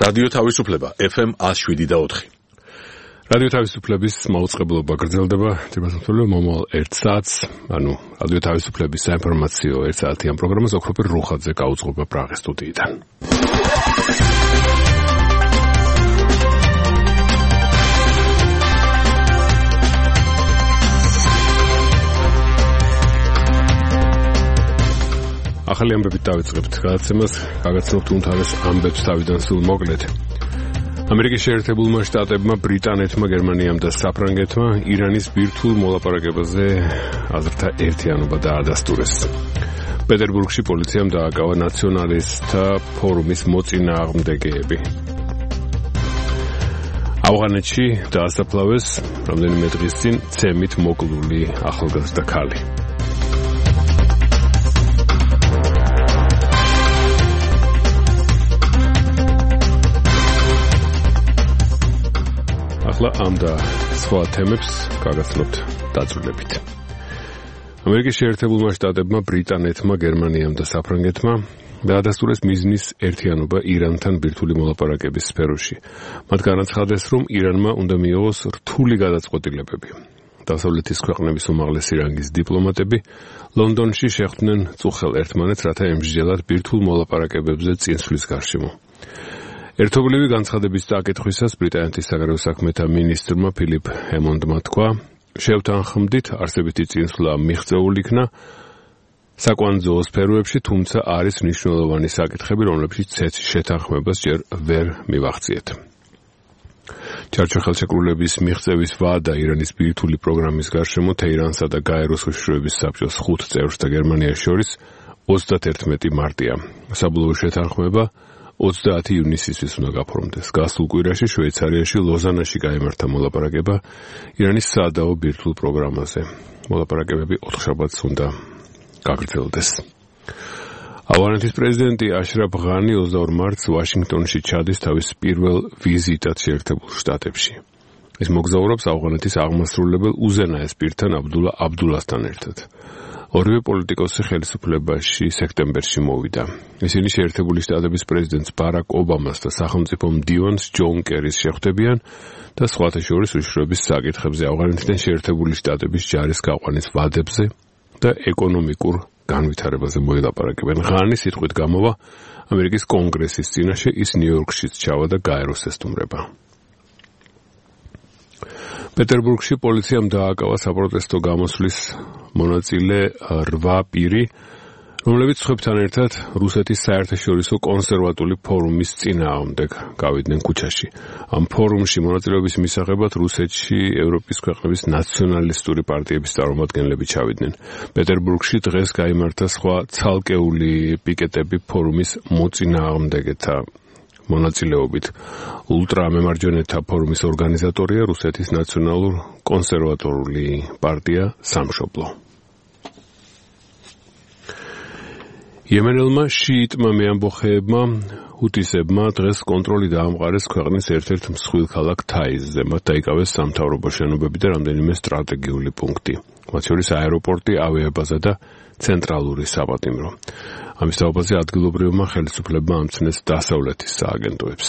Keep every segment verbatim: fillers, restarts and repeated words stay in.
რადიო თავისუფლება ეფ ემ one oh seven და four. რადიო თავისუფლების მაუწყებლობა გრძელდება თებათმთვლელი მომავალ ერთ საათს, ანუ რადიო თავისუფლების საინფორმაციო ერთ საათიან პროგრამას ოქროპირ რუხაძე გაუძღობა პრაღის სტუდიიდან. ახალი ამბებით დავიწყებთ გადაცემას, გაგაცნობთ უმთავრეს ამბებს თავიდან სულ მოკლედ. ამერიკის შეერთებულმა შტატებმა, ბრიტანეთმა, გერმანიამ და საფრანგეთმა ირანის ბირთვულ მოლაპარაკებაზე აზრთა ერთიანობა დაადასტურეს. პეტერბურგში პოლიციამ დააკავა ნაციონალისტთა ფორუმის მოწინააღმდეგეები. ავღანეთში დაასაფლავეს რამდენიმე დღის წინ ცემით მოკლული ახალგაზრდა ქალი. ახლა ამ და სხვა თემებს გაგაცნობთ დაწვრილებით. ამერიკის შეერთებულმა შტატებმა, ბრიტანეთმა, გერმანიამ და საფრანგეთმა დაადასტურეს მიზნის ერთიანობა ირანთან ბირთვული მოლაპარაკების სფეროში. მათ განაცხადეს, რომ ირანმა უნდა მიიღოს რთული გადაწყვეტილებები. დასავლეთის ქვეყნების უმაღლესი რანგის დიპლომატები ლონდონში შეხვდნენ წუხელ ერთმანეთს, რათა ემსჯელათ ბირთვულ მოლაპარაკებებზე წინსვლის გარშემო. ერთობლივი განცხადების წაკითხვისას ბრიტანეთის საგარეო საქმეთა მინისტრმა ფილიპ ჰემონდმა თქვა, შევთანხმდით, არსებითი წინსვლა მიღწეულ იქნა საკვანძო სფეროებში, თუმცა არის მნიშვნელოვანი საკითხები, რომლებშიც ცეცხლის შეთანხმებას ჯერ ვერ მივახციეთ. ჩარჩო ხელშეკრულების მიღწევის ვადა ირანის ბირთვული პროგრამის გარშემო თეირანსა და გაეროს უშიშროების საბჭოს ხუთ წევრს და გერმანიას შორის ოცდაათი მარტია. საბოლოო შეთანხმება ოცდაათი ივნისისთვის უნდა გაფორმდეს. გასულ კვირაში შვეიცარიაში ლოზანაში გაიმართა მოლაპარაკება ირანის სადაო ბირთვულ პროგრამაზე. მოლაპარაკებები ოთხშაბათს უნდა გაგრძელდეს. ავღანეთის პრეზიდენტი აშრაფ ღანი ოცდაორ მარტს ვაშინგტონში ჩადის თავის პირველ ვიზიტად შეერთებულ შტატებში. ის მოგზაურობს ავღანეთის აღმასრულებელ უზენაეს პირთან აბდულა აბდულასთან ერთად. ორივე პოლიტიკოსი ხელისუფლებაში სექტემბერში მოვიდა. ისინი შეერთებული შტატების პრეზიდენტს ბარაკ ობამას და სახელმწიფო მდივანს ჯონ კერის შეხვდებიან და სხვათა შორის უშიშროების საკითხებზე, ავღანეთიდან შეერთებული შტატების ჯარის გაყვანის ვადებზე და ეკონომიკურ განვითარებაზე მოილაპარაკებენ. ღანი სიტყვით გამოვა ამერიკის კონგრესის წინაშე, ის ნიუ-იორკშიც ჩავა და გაეროს ესტუმრება. პეტერბურგში პოლიციამ დააკავა საპროტესტო გამოსვლის მონაწილე რვა პირი, რომლებიც სხვებთან ერთად რუსეთის საერთაშორისო კონსერვატული ფორუმის წინააღმდეგ გავიდნენ ქუჩაში. ამ ფორუმში მონაწილეობის მისაღებად რუსეთში ევროპის ქვეყნების ნაციონალისტური პარტიების წარმომადგენლები ჩავიდნენ. პეტერბურგში დღეს გაიმართა სხვა ცალკეული პიკეტები ფორუმის მოწინააღმდეგეთა მონაწილეობით. ულტრამემარჯვენეთა ფორუმის ორგანიზატორია რუსეთის ნაციონალურ კონსერვატორული პარტია სამშობლო. იემენელმა შიიტმა მეამბოხეებმა ჰუთისებმა დღეს კონტროლი დაამყარეს ქვეყნის ერთ-ერთ მსხვილ ქალაქ თაიზზე. მათ დაიკავეს სამთავრობო შენობები და რამდენიმე სტრატეგიული პუნქტი, მათ შორის აეროპორტი, ავიაბაზა და ცენტრალური საპატიმრო. ამის თაობაზე ადგილობრივმა ხელისუფლებმა ამცნეს დასავლეთის სააგენტოებს.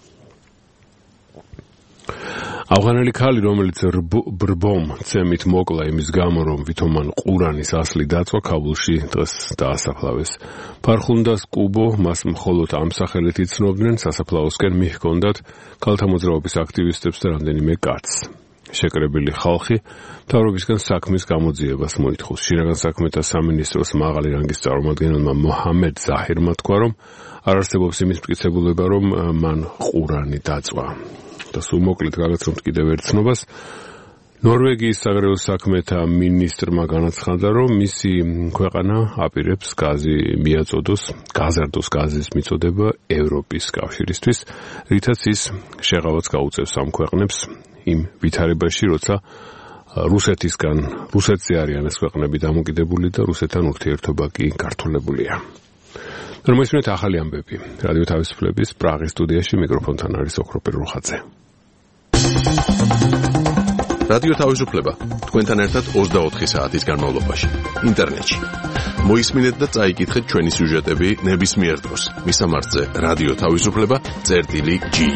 ავღანელი ქალი, რომელიც ბრბომ ცემით მოკლა იმის გამო, რომ ვითომან ყურანის ასლი დაწვა, ქაბულში დღეს დაასაფლავეს. ფარხუნდას კუბო მას მხოლოდ ამ სახელით იცნობდნენ, სასაფლაოსკენ მიჰქონდათ ქალთა მოძრაობის აქტივისტებს და რამდენიმე კაცს. შეკრებილი ხალხი მთავრობისგან საქმის გამოძიებას მოითხოვს. შინაგან საქმეთა სამინისტროს მაღალი რანგის წარმომადგენელმა მოჰამედ ზაჰირმა თქვა, რომ არ არსებობს იმის მტკიცებულება, რომ მან ყურანი დაწვა. და სულ მოკლედ გაგაცნობთ კიდევ ერთ ცნობას. ნორვეგიის საგარეო საქმეთა მინისტრმა განაცხადა, რომ მისი ქვეყანა აპირებს გაზი მიაწოდოს, გაზარდოს გაზის მიწოდება ევროპის კავშირისთვის, რითაც ის შეღავაც გაუწევს ამ ქვეყნებს იმ ვითარებაში, როცა რუსეთისგან, რუსეთზე არიან ეს ქვეყნები დამოკიდებული და რუსეთთან ურთიერთობა კი გართულებულია. მოისმინეთ ახალი ამბები. რადიო თავისუფლების პრაღის სტუდიაში მიკროფონთან არის ოქროპირ რუხაძე. რადიო თავისუფლება თქვენთან ერთად ოცდაოთხი საათის განმავლობაში ინტერნეტში. მოისმინეთ და წაიკითხეთ ჩვენი სიუჟეტები ნებისმიერ დროს. მისამართზე რადიო თავისუფლება წერტილი ჯი.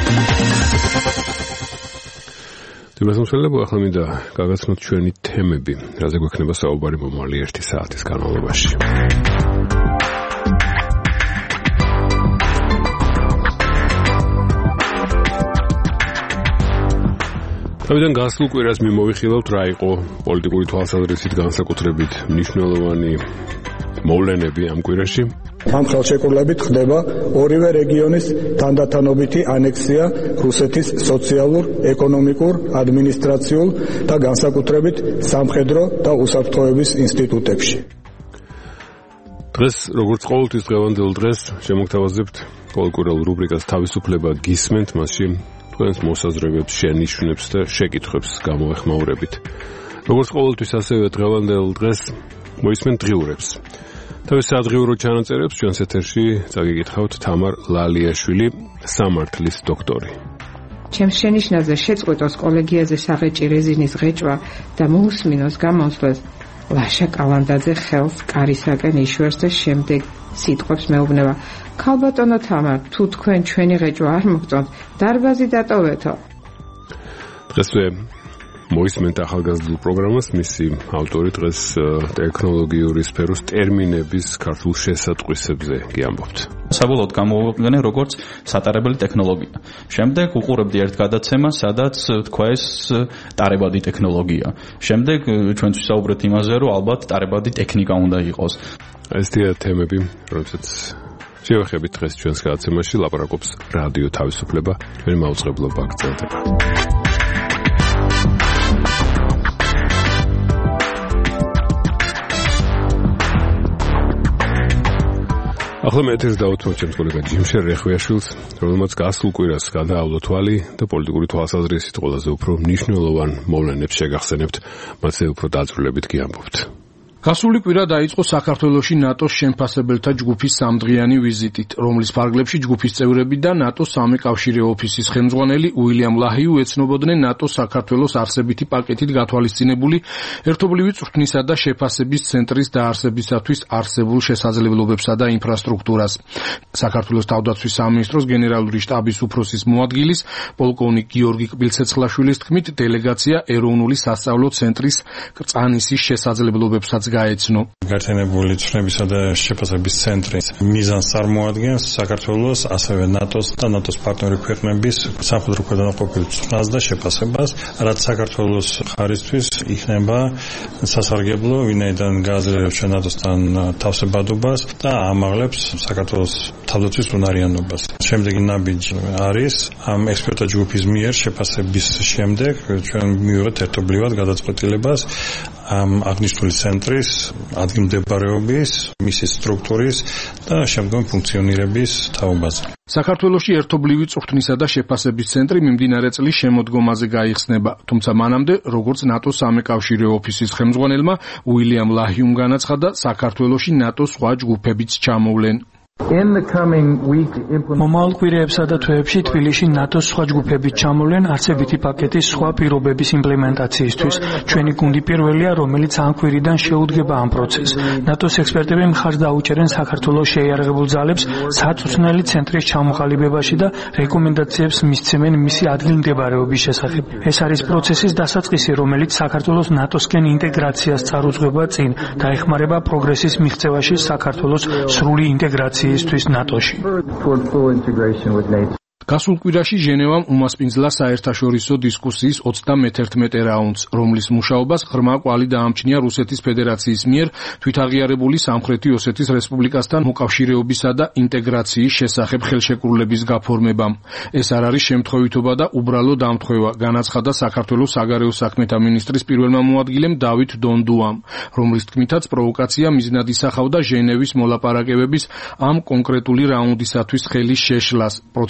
თუმცა ახლა მინდა გაგაცნოთ ჩვენი თემები, რაზე გვექნება საუბარი მომავალი ერთი საათის განმავლობაში. თავიდან გასულ კვირას მიმოვიხილავთ რა იყო პოლიტიკური თვალსაზრისით განსაკუთრებით მნიშვნელოვანი მოვლენები ამ კვირაში. ამ ხელშეკრულებით ხდება ორივე რეგიონის თანდათანობითი ანექსია რუსეთის სოციალურ, ეკონომიკურ, ადმინისტრაციულ და განსაკუთრებით სამხედრო და უსაფრთხოების ინსტიტუტებში. დღეს როგორც ყოველთვის დღევანდელ დღეს შემოგთავაზებთ პოლიტიკურ რუბრიკას თავისუფლება გისმენთ, მასში თქვენს მოსაზრებებს, შენიშვნებს და შეკითხვებს გამოეხმაურებით. როგორც ყოველთვის ასევე დღევანდელ დღეს მოისმენთ დღიურებს. თავის სადღიურო ჩანაწერებს ჩვენს ეთერში წაგიკითხავთ თამარ ლალიაშვილი, სამართლის დოქტორი. ჩემს შენიშვნაზე შეწყვეტოს კოლეგიაზე საღეჭი რეზინის ღეჭვა და მოусმინოს გამოსვლას ლაშა კალანდაძე ხელს კარისაკენ იშვერს და შემდეგ სიტყვებს მეუბნება: ქალბატონო თამარ, თუ თქვენ ჩვენი ღეჭვა არ მოგწონთ, დარბაზი დატოვეთო. დღესვე მოისმენთ ახალგაზრდულ პროგრამას, მისი ავტორი დღეს ტექნოლოგიური სფეროს ტერმინების ქართულ შესატყვისებზე გიამბობთ. საბოლოოდ გამოვიყენე როგორც სატარებელი ტექნოლოგია. შემდეგ უყურებდი ერთ გადაცემას, სადაც თქვა ეს ტარებადი ტექნოლოგია. შემდეგ ჩვენც ვისაუბრეთ იმაზე, რომ ალბათ ტარებადი ტექნიკა უნდა იყოს. ესია თემები, რომელსაც შევეხებით დღეს ჩვენს გადაცემაში, ლაპარაკობს რადიო თავისუფლება, ჩვენი მაუწყებლობა გრძელდება. ახლა მე ეთერს დავუთმობ ჩემს კოლეგა ჯიმშერ რეხვიაშვილს, რომელმაც გასულ კვირას გადაავლო თვალი და პოლიტიკური თვალსაზრისით ყველაზე უფრო მნიშვნელოვან მოვლენებს შეგახსენებთ, მასზე უფრო დაწვრილებით გიამბობთ. გასული კვირა დაიწყო საქართველოში ნატოს შემფასებელთა ჯგუფის სამდღიანი ვიზიტით, რომლის ფარგლებში ჯგუფის წევრები და ნატოს სამეკავშირეო ოფისის ხელმძღვანელი უილიამ ლაჰიუ ეცნობოდნენ ნატოს საქართველოს არსებითი პაკეტით გათვალისწინებული ერთობლივი წვრთნისა და შეფასების ცენტრის დაარსებისათვის არსებულ შესაძლებლობებსა და ინფრასტრუქტურას. საქართველოს თავდაცვის სამინისტროს გენერალური შტაბის უფროსის მოადგილის პოლკოვნიკ გიორგი კბილცეცხლაშვილის თქმით, დელეგაცია ეროვნული სასწავლო ცენტრის კრწანისის შესაძლებლობებსაც გაეცნო. გაერთიანებული ცვლილებისა და შეფასების ცენტრის მიზანს წარმოადგენს საქართველოს, ასევე ნატოს და ნატოს პარტნიორი ქვეყნების სამხედრო ქვედანაყოფის წვნას და შეფასებას, რაც საქართველოს ხარისთვის იქნება სასარგებლო, ვინაიდან გააძლიერებს ნატოსთან თავსებადობას და ამაღლებს საქართველოს თავდაცვის უნარიანობას. შემდეგი ნაბიჯი არის ამ ექსპერტთა ჯგუფის მიერ შეფასების შემდეგ ჩვენ მივიღეთ ერთობლივად გადაწყვეტილებას ამ აღნიშნული ცენტრის ადგილმდებარეობის, მისი სტრუქტურის და შემდგომი ფუნქციონირების თაობაზე. საქართველოში ერთობლივი წვრთნისა და შეფასების ცენტრი მიმდინარე წლის შემოდგომაზე გაიხსნება, თუმცა მანამდე, როგორც ნატოს სამეკავშირეო ოფისის ხელმძღვანელმა უილიამ ლაჰიუმ განაცხადა, საქართველოში ნატოს სხვა ჯგუფებიც ჩამოვლენ. მომავალ კვირეებსა და თვეებში თბილისში ნატოს სხვა ჯგუფებით ჩამოვლენ არსებითი პაკეტის სხვა პირობების იმპლემენტაციისთვის. ჩვენი გუნდი პირველია, რომელიც ამ კვირიდან შეუდგება ამ პროცესს. ნატოს ექსპერტები მხარს დაუჭერენ საქართველოს შეიარაღებულ ძალებს საწვრთნელი ცენტრის ჩამოყალიბებაში და რეკომენდაციებს მისცემენ მისი ადგილმდებარეობის შესახებ. ეს არის პროცესის დასაწყისი, რომელიც საქართველოს ნატოსკენ ინტეგრაციას წარუძღვება წინ და ეხმარება პროგრესის მიღწევაში საქართველოს სრული ინტეგრაციის ისთვის ნატოში. გასულ კვირაში ჟენევამ უმასპინძლა საერთაშორისო დისკუსიის ოცდამეთერთმეტე რაუნდს, რომლის მუშაობას ღრმა კვალი დაამჩნია რუსეთის ფედერაციის მიერ თვითაღიარებული სამხრეთი ოსეთის რესპუბლიკასთან მოკავშირეობისა და ინტეგრაციის შესახებ ხელშეკრულების გაფორმებამ. ეს არ არის შემთხვევითობა და უბრალო დამთხვევა, განაცხადა საქართველოს საგარეო საქმეთა მინისტრის პირველმა მოადგილემ დავით დონდუამ, რომლის თქმითაც პროვოკაცია მიზნად ისახავდა ჟენევის მოლაპარაკებების ამ კონკრეტული რაუნდისათვის ხელის შეშლას, პროცესის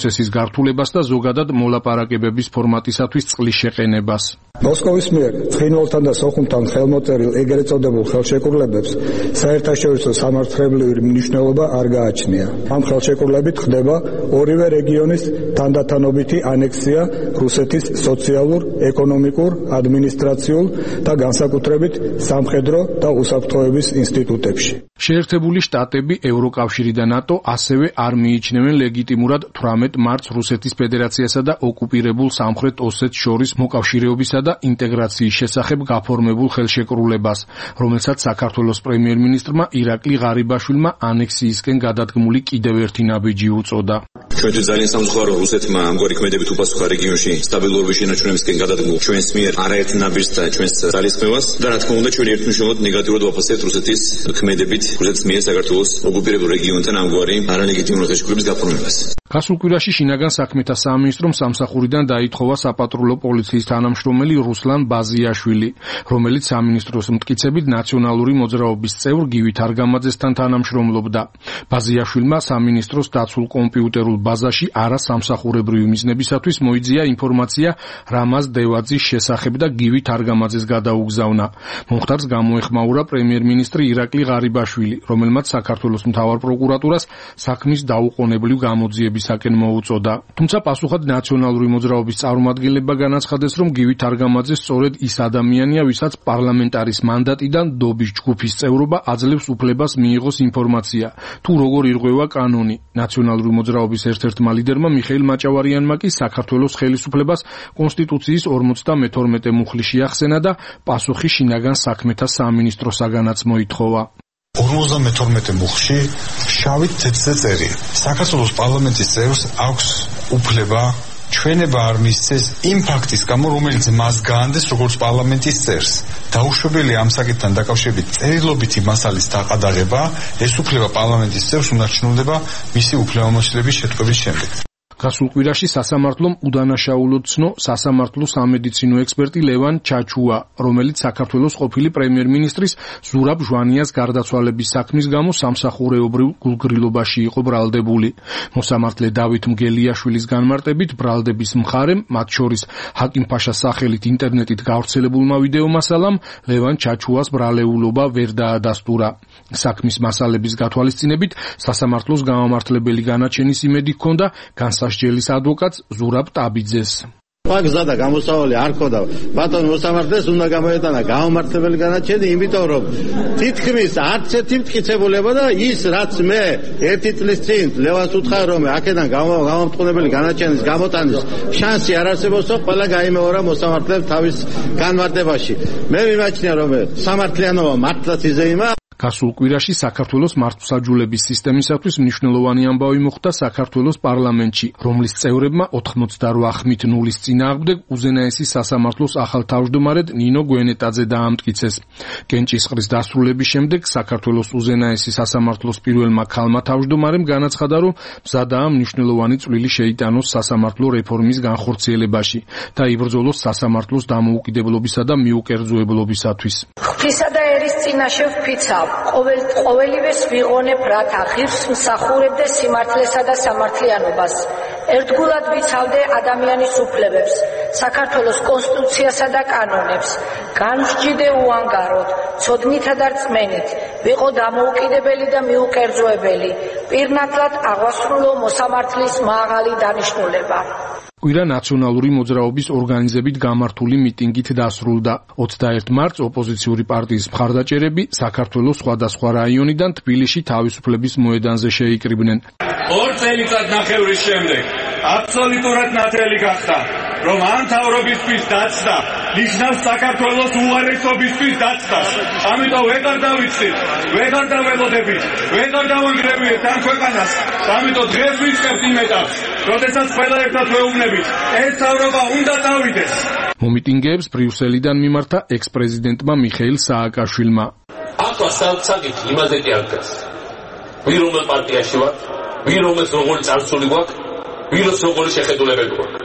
გართულებას და ზოგადად მოლაპარაკებების ფორმატისათვის წყლის შეყენებას. მოსკოვის მიერ ცხინვალთან და სოხუმთან ხელმოწერილ ეგრეთ წოდებულ ხელშეკრულებებს საერთაშორისო სამართლებრივი მნიშვნელობა არ გააჩნია. ამ ხელშეკრულებით ხდება ორივე რეგიონის თანდათანობითი ანექსია რუსეთის სოციალურ, ეკონომიკურ, ადმინისტრაციულ და განსაკუთრებით სამხედრო და უსაფრთხოების ინსტიტუტებში. შეერთებული შტატები, ევროკავშირი და ნატო ასევე არ მიიჩნევენ ლეგიტიმურად თვრამეტ მარტს რუსეთის ფედერაციასა და ოკუპირებულ სამხრეთ ოსეთს შორის მოკავშირეობისა და ინტეგრაციის შესახებ გაფორმებულ ხელშეკრულებას, რომელსაც საქართველოს პრემიერ-მინისტრმა ირაკლი ღარიბაშვილმა ანექსიისკენ გადადგმული კიდევ ერთი ნაბიჯი უწოდა. ჩვენთვის ძალიან სამწუხაროა რუსეთმა ამგვარი ქმედებით უპასუხა რეგიონში სტაბილურობის შენარჩუნებისკენ გადადგმულ ჩვენს მიერ არაერთ ნაბიჯს და ჩვენს ძალისხმევას და რა თქმა უნდა ჩვენ ერთმნიშვნელოვნად ნეგატიურად ვაფასებთ რუსეთის ქმედებით რუსეთის მიერ საქართველოს ოკუპირებულ რეგიონთან ამგვარი არალეგიტიმური ხელშეკრულების გაფორმებას. გასულ კვირაში შინაგან საქმეთა სამინისტრომ სამსახურიდან დაითხოვა საპატრულო პოლიციის თანამშრომელი რუსლან ბაზიაშვილი, რომელიც სამინისტროს მტკიცებით ნაციონალური მოძრაობის წევრ გივით არგამაძესთან თანამშრომლობდა. ბაზიაშვილმა სამინისტროს დაცულ კომპიუტერულ ბაზაში არასამსახურებრივი მიზნებისათვის მოიძია ინფორმაცია რამაზ დევაძის შესახებ და გივით არგამაძეს გადაუგზავნა. მომხდარს გამოეხმაურა პრემიერ-მინისტრი ირაკლი ღარიბაშვილი, რომელმაც საქართველოს მთავარ პროკურატურას საქმის დაუყოვნებლივ გამოძიებისაკენ მოუწოდა. თუმცა პასუხად ნაციონალური მოძრაობის წარმომადგენლებმა განაცხადეს, რომ გივით არგამაძე სწორედ ის ადამიანია, ვისაც პარლამენტარის მანდატიდან დობის ჯგუფის წევრობა აძლევს უფლებას მიიღოს ინფორმაცია, თუ როგორ ირღვევა კანონი. ნაციონალური მოძრაობის ერთ-ერთმა ლიდერმა მიხეილ მაჭავარიანმა კი საქართველოს ხელისუფლებას კონსტიტუციის ორმოცდამეთორმეტე მუხლი შეახსენა და პასუხი შინაგან საქმეთა სამინისტროსაგანაც მოითხოვა. ორმოცდამეთორმეტე მუხლში შავით თეთრზე წერია. საქართველოს პარლამენტის წევრს აქვს უფლება ჩვენება არ მისცეს იმ ფაქტის გამო, რომელიც მას გაანდეს როგორც პარლამენტის წევრს. დაუშვებელია ამ საკითხთან დაკავშირებით წერილობითი მასალის დაყადაღება, ეს უფლება პარლამენტის წევრს უნდა ჩნდება მისი უფლებამოსილების შეტყობის შემდეგ. გასულ კვირაში სასამართლომ უდანაშაულოდ ცნო სასამართლო სამედიცინო ექსპერტი ლევან ჩაჩუა, რომელიც საქართველოს ყოფილი პრემიერ-მინისტრის ზურაბ ჟვანიას გარდაცვალების საქმის გამო სამსახურეობრივ გულგრილობაში იყო ბრალდებული. მოსამართლე დავით მგელიაშვილის განმარტებით ბრალდების მხარემ, მათ შორის ჰაკიმ-ფაშას სახელით ინტერნეტით გავრცელებულმა ვიდეო მასალამ, ლევან ჩაჩუას ბრალეულობა ვერ დაადასტურა. საქმის მასალების გათვალისწინებით სასამართლოს გამამართლებელი განაჩენის იმედი ჰქონდა განსასჯელის ადვოკატს ზურაბ ტაბიძეს. ფაქტსა და გამოსავალი არ ქონდა. ბატონ მოსამართლეს უნდა გამოეტანა გამამართლებელი განაჩენი, იმიტომ რომ თითქმის არც ერთი მტკიცებულება და ის რაც მე ერთი წლის წინ ლევანს უთხრა რომ აქედან გამამტყუნებელი განაჩენის გამოტანის შანსი არ არსებობსო, ყველა გაიმეორა მოსამართლეს თავის განმარტებაში. მე მიმაჩნია რომ სამართლიანობა მართლაც იზეიმა. გასულ კვირაში საქართველოს მართლმსაჯულების სისტემისათვის მნიშვნელოვანი ამბავი მოხდა საქართველოს პარლამენტში, რომლის წევრებმა ოთხმოცდაოთხ ხმით ნულის წინააღმდეგ უზენაესი სასამართლოს ახალ თავმჯდომარედ ნინო გვენეტაძე დაამტკიცეს. კენჭისყრის დასრულების შემდეგ საქართველოს უზენაესი სასამართლოს პირველმა ქალმა თავმჯდომარემ განაცხადა, რომ მზადაა მნიშვნელოვანი წვლილი შეიტანოს სასამართლო რეფორმის განხორციელებაში და იბრძოლოს სასამართლოს დამოუკიდებლობისა და მიუკერძოებლობისათვის. ღვთისა და ერის წინაშე ვფიცავ, ყოველ ყოველივეს ვიღონებ, რათა ღირს მსახურებდე სიმართლესა და სამართლიანობას. ერთგულად ვიცავდე ადამიანის უფლებებს, საქართველოს კონსტიტუციასა და კანონებს. განვსჯიდე უანგაროდ, ცოდნითა და რწმენით, ვიყო დამოუკიდებელი და მიუკერძოებელი, პირნათლად აღვასრულო მოსამართლის მაღალი დანიშნულება. კვირა ნაციონალური მოძრაობის ორგანიზებით გამართული მიტინგით დასრულდა. ოცდაერთი მარტს ოპოზიციური პარტიის მხარდაჭერები საქართველოს სხვადასხვა რაიონიდან თბილისში თავისუფლების მოედანზე შეიკრიბნენ. ორ წელიწადნახევრის შემდეგ აბსოლუტურად ნათელი გახდა, რომ ამ მთავრობისთვის დაცდა ნიშნავს საქართველოს უარესობისთვის დაცდას. ამიტომ ვეღარ დავიწყდით, ვეღარ დაველოდებით, ვეღარ დავანგრევიეთ ამ ქვეყანას. ამიტომ დღეს ვიწყებთ იმ ეტაპს, როდესაც ყველა ერთად ვეუბნებით, ეს მთავრობა უნდა წავიდეს. მომიტინგეებს ბრიუსელიდან მიმართა ექს-პრეზიდენტმა მიხეილ სააკაშვილმა. ახლა საკითხი იმაზე კი არ დგას. ვინ რომელ პარტიაში ვარ, ვინ რომელს როგორი წარსული გვაქვს, ვინოს როგორი შეხედულებები გვაქვს.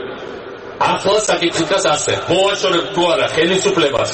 ახლა საკითხი დგას ასე, მოვაშორებთ თუ არა ხელისუფლებას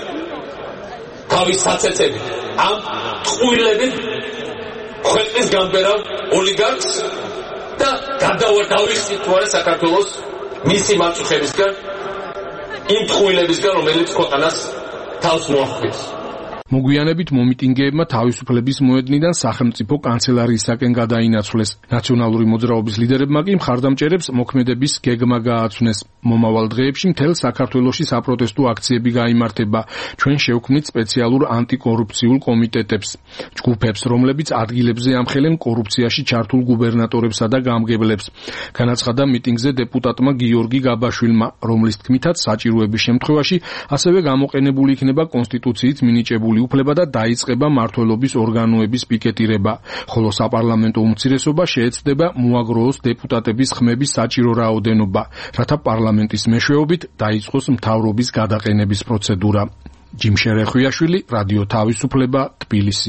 თავის საცეცებით ამ ტყუილებით ქვეყნის გამბერავ ოლიგარქს და გადავიხსნით თუ არა საქართველოს მისი მაწუხებისგან, იმ ტყუილებისგან, რომელიც ქვეყანას თავს მოახდენს. მოგვიანებით მომიტინგეებმა თავისუფლების მოედნიდან სახელმწიფო კანცელარიისაკენ გადაინაცვლეს. ნაციონალური მოძრაობის ლიდერებმა კი მხარდამჭერებს მოქმედების გეგმა გააცნეს. მომავალ დღეებში მთელ საქართველოში საპროტესტო აქციები გაიმართება. ჩვენ შევქმნით სპეციალურ ანტიკორუფციულ კომიტეტებს, ჯგუფებს, რომლებიც ადგილებზე ამხელენ კორუფციაში ჩართულ გუბერნატორებსა და გამგებლებს. განაცხადა მიტინგზე დეპუტატმა გიორგი გაბაშვილმა, რომლის თქმითაც საჭიროების შემთხვევაში ასევე გამოყენებული იქნება კონსტიტუციით მინიჭებული უფლება და დაიწყება მმართველობის ორგანოების პიკეტირება, ხოლო საპარლამენტო უმცირესობა შეეცდება მოაგროოს დეპუტატების ხმების საჭირო რაოდენობა, რათა პარლამენტის მეშვეობით დაიწყოს მთავრობის გადაყენების პროცედურა. ჯიმშერე ხვიაშვილი, რადიო თავისუფლება, თბილისი.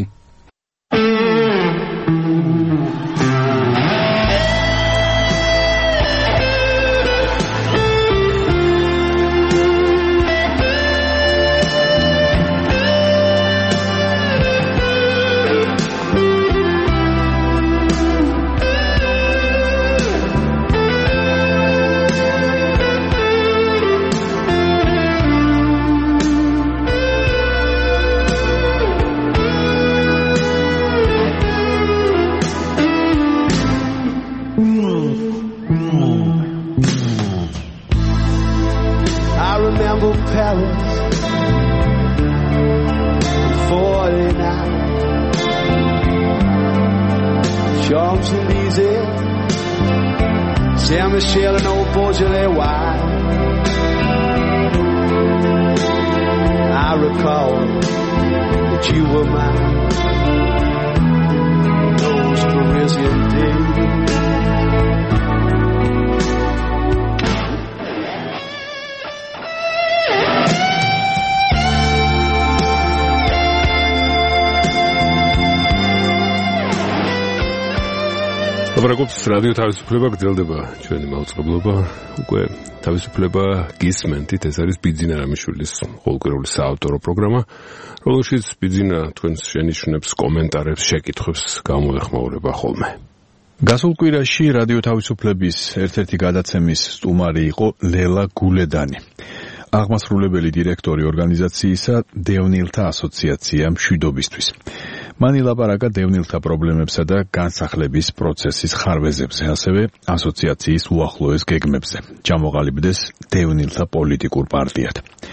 ბრაგობს რადიო თავისუფლება გრძელდება ჩვენი მაუწყებლობა უკვე თავისუფლება გისმენთ ეს არის ბიძინა რამიშვილის ყოველკვირეული საავტორო პროგრამა რომელშიც ბიძინა თქვენს შენიშვნებს კომენტარებს შეკითხვებს გამოეხმაურება ხოლმე გასულ კვირაში რადიო თავისუფლების ერთ-ერთი გადაცემის სტუმარი იყო ლელა გულედანი აღმასრულებელი დირექტორი ორგანიზაციისა დევნილთა ასოციაცია მშვიდობისთვის მან ილაპარაკა დევნილთა პრობლემებსა და განსახლების პროცესის ხარვეზებზე, ასევე ასოციაციის უახლოეს გეგმებზე. ჩამოყალიბდეს დევნილთა პოლიტიკურ პარტიად.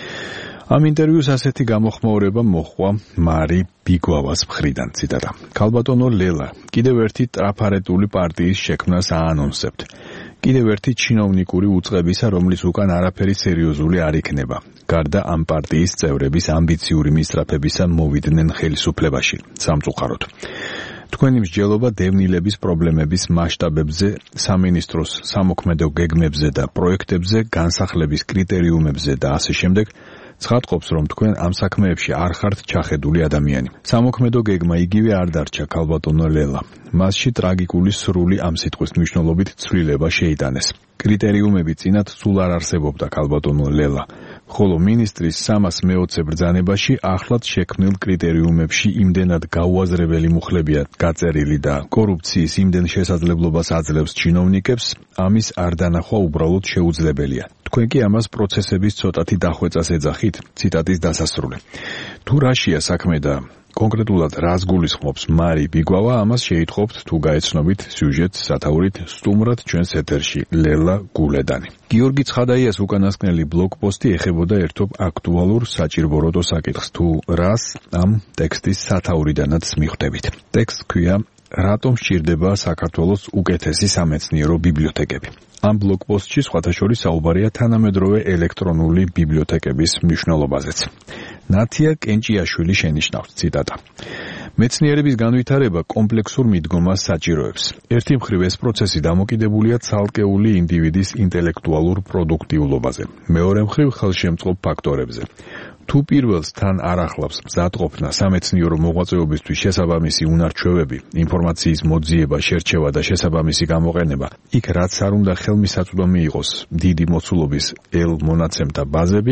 ამ ინტერვიუს ასეთი გამოხმაურება მოჰყვა მარი ბიგვავას მხრიდან, ციტატა. ქალბატონო ლელა, კიდევ ერთი ტრაფარეტული პარტიის შექმნას აანონსებთ. კიდევ ერთი ჩინოვნიკური უწყებისა, რომლის უკან არაფერი სერიოზული არ იქნება. გარდა ამ პარტიის წევრების ამბიციური მისწრაფებისა მოვიდნენ ხელისუფლებაში, სამწუხაროდ. თქვენი მსჯელობა დევნილების პრობლემების მასშტაბებზე, სამინისტროს სამოქმედო გეგმებზე და პროექტებზე, განსახლების კრიტერიუმებზე და ასე შემდეგ ცხადყოფს, რომ თქვენ ამ საქმეებში არ ხართ ჩახედული ადამიანი. სამოქმედო გეგმა იგივე არ დარჩა ქალბატონო ლელა. მასში ტრაგიკული სრული ამ სიტყვის მნიშვნელობით ცვლილება შეიტანეს. კრიტერიუმები წინათ სულ არ არსებობდა ქალბატონო ლელა. ხოლო მინისტრის სამას მეოცე ბრძანებაში ახლად შექმნილ კრიტერიუმებში იმდენად გაუაზრებელი მუხლებია გაწერილი და კორუფციის იმდენ შესაძლებლობას აძლევს ჩინოვნიკებს, ამის არ დანახვა უბრალოდ შეუძლებელია. თქვენ კი ამას პროცესების ცოტათი დახვეწას ეძახით, ციტატის დასასრული. თუ რაშია საქმე და კონკრეტულად რას გულისხმობს მარი ბიგვავა, ამას შეითხოვთ თუ გაეცნობით სიუჟეტს სათაურით სტუმრად ჩვენს ეთერში ლელა გულედანი. გიორგი ცხადაიას უკანასკნელი ბლოგპოსტი ეხებოდა ერთობ აქტუალურ საჭირბოროტო საკითხს, თუ რას ამ ტექსტის სათაურიდანაც მიხვდებით. ტექსტს ქვია რატომ სჭირდება საქართველოს უკეთესი სამეცნიერო ბიბლიოთეკები. ამ ბლოგპოსტში სხვათა შორის საუბარია თანამედროვე ელექტრონული ბიბლიოთეკების მნიშვნელობაზეც. ნათია კენჭიაშვილი შენიშნავს, ციტატა. მეცნიერების განვითარება კომპლექსურ მიდგომას საჭიროებს. ერთი მხრივ ეს პროცესი დამოკიდებულია ცალკეული ინდივიდის ინტელექტუალურ პროდუქტიულობაზე. მეორე მხრივ ხელშემწყობ ფაქტორებზე. თუ პირველს თან არ ახლავს მზადყოფნა სამეცნიერო მოღვაწეობისთვის შესაბამისი უნარჩვევები, ინფორმაციის მოძიება, შერჩევა და შესაბამისი გამოყენება, იქ რაც არ უნდა ხელმისაწვდომი იყოს დიდი მოცულობის ელ მონაცემთა ბაზები,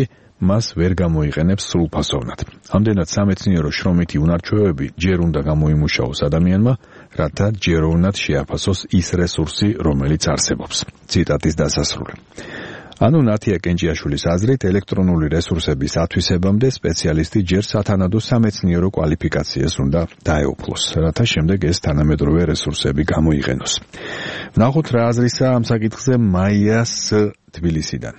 მას ვერ გამოიყენებს სრულფასოვნად. ამდენად სამეცნიერო შრომითი უნარჩვევები ჯერ უნდა გამოიმუშაოს ადამიანმა, რათა ჯეროვნად შეაფასოს ის რესურსი, რომელიც არსებობს. ციტატის დასასრული. ანუ ნათია კენჭიაშვილის აზრით, ელექტრონული რესურსების ათვისებამდე სპეციალისტი ჯერ სათანადო სამეცნიერო კვალიფიკაციას უნდა დაეუფლოს, რათა შემდეგ ეს თანამედროვე რესურსები გამოიყენოს. ვნახოთ რა აზრისა ამ საკითხზე მაია ს თბილისიდან.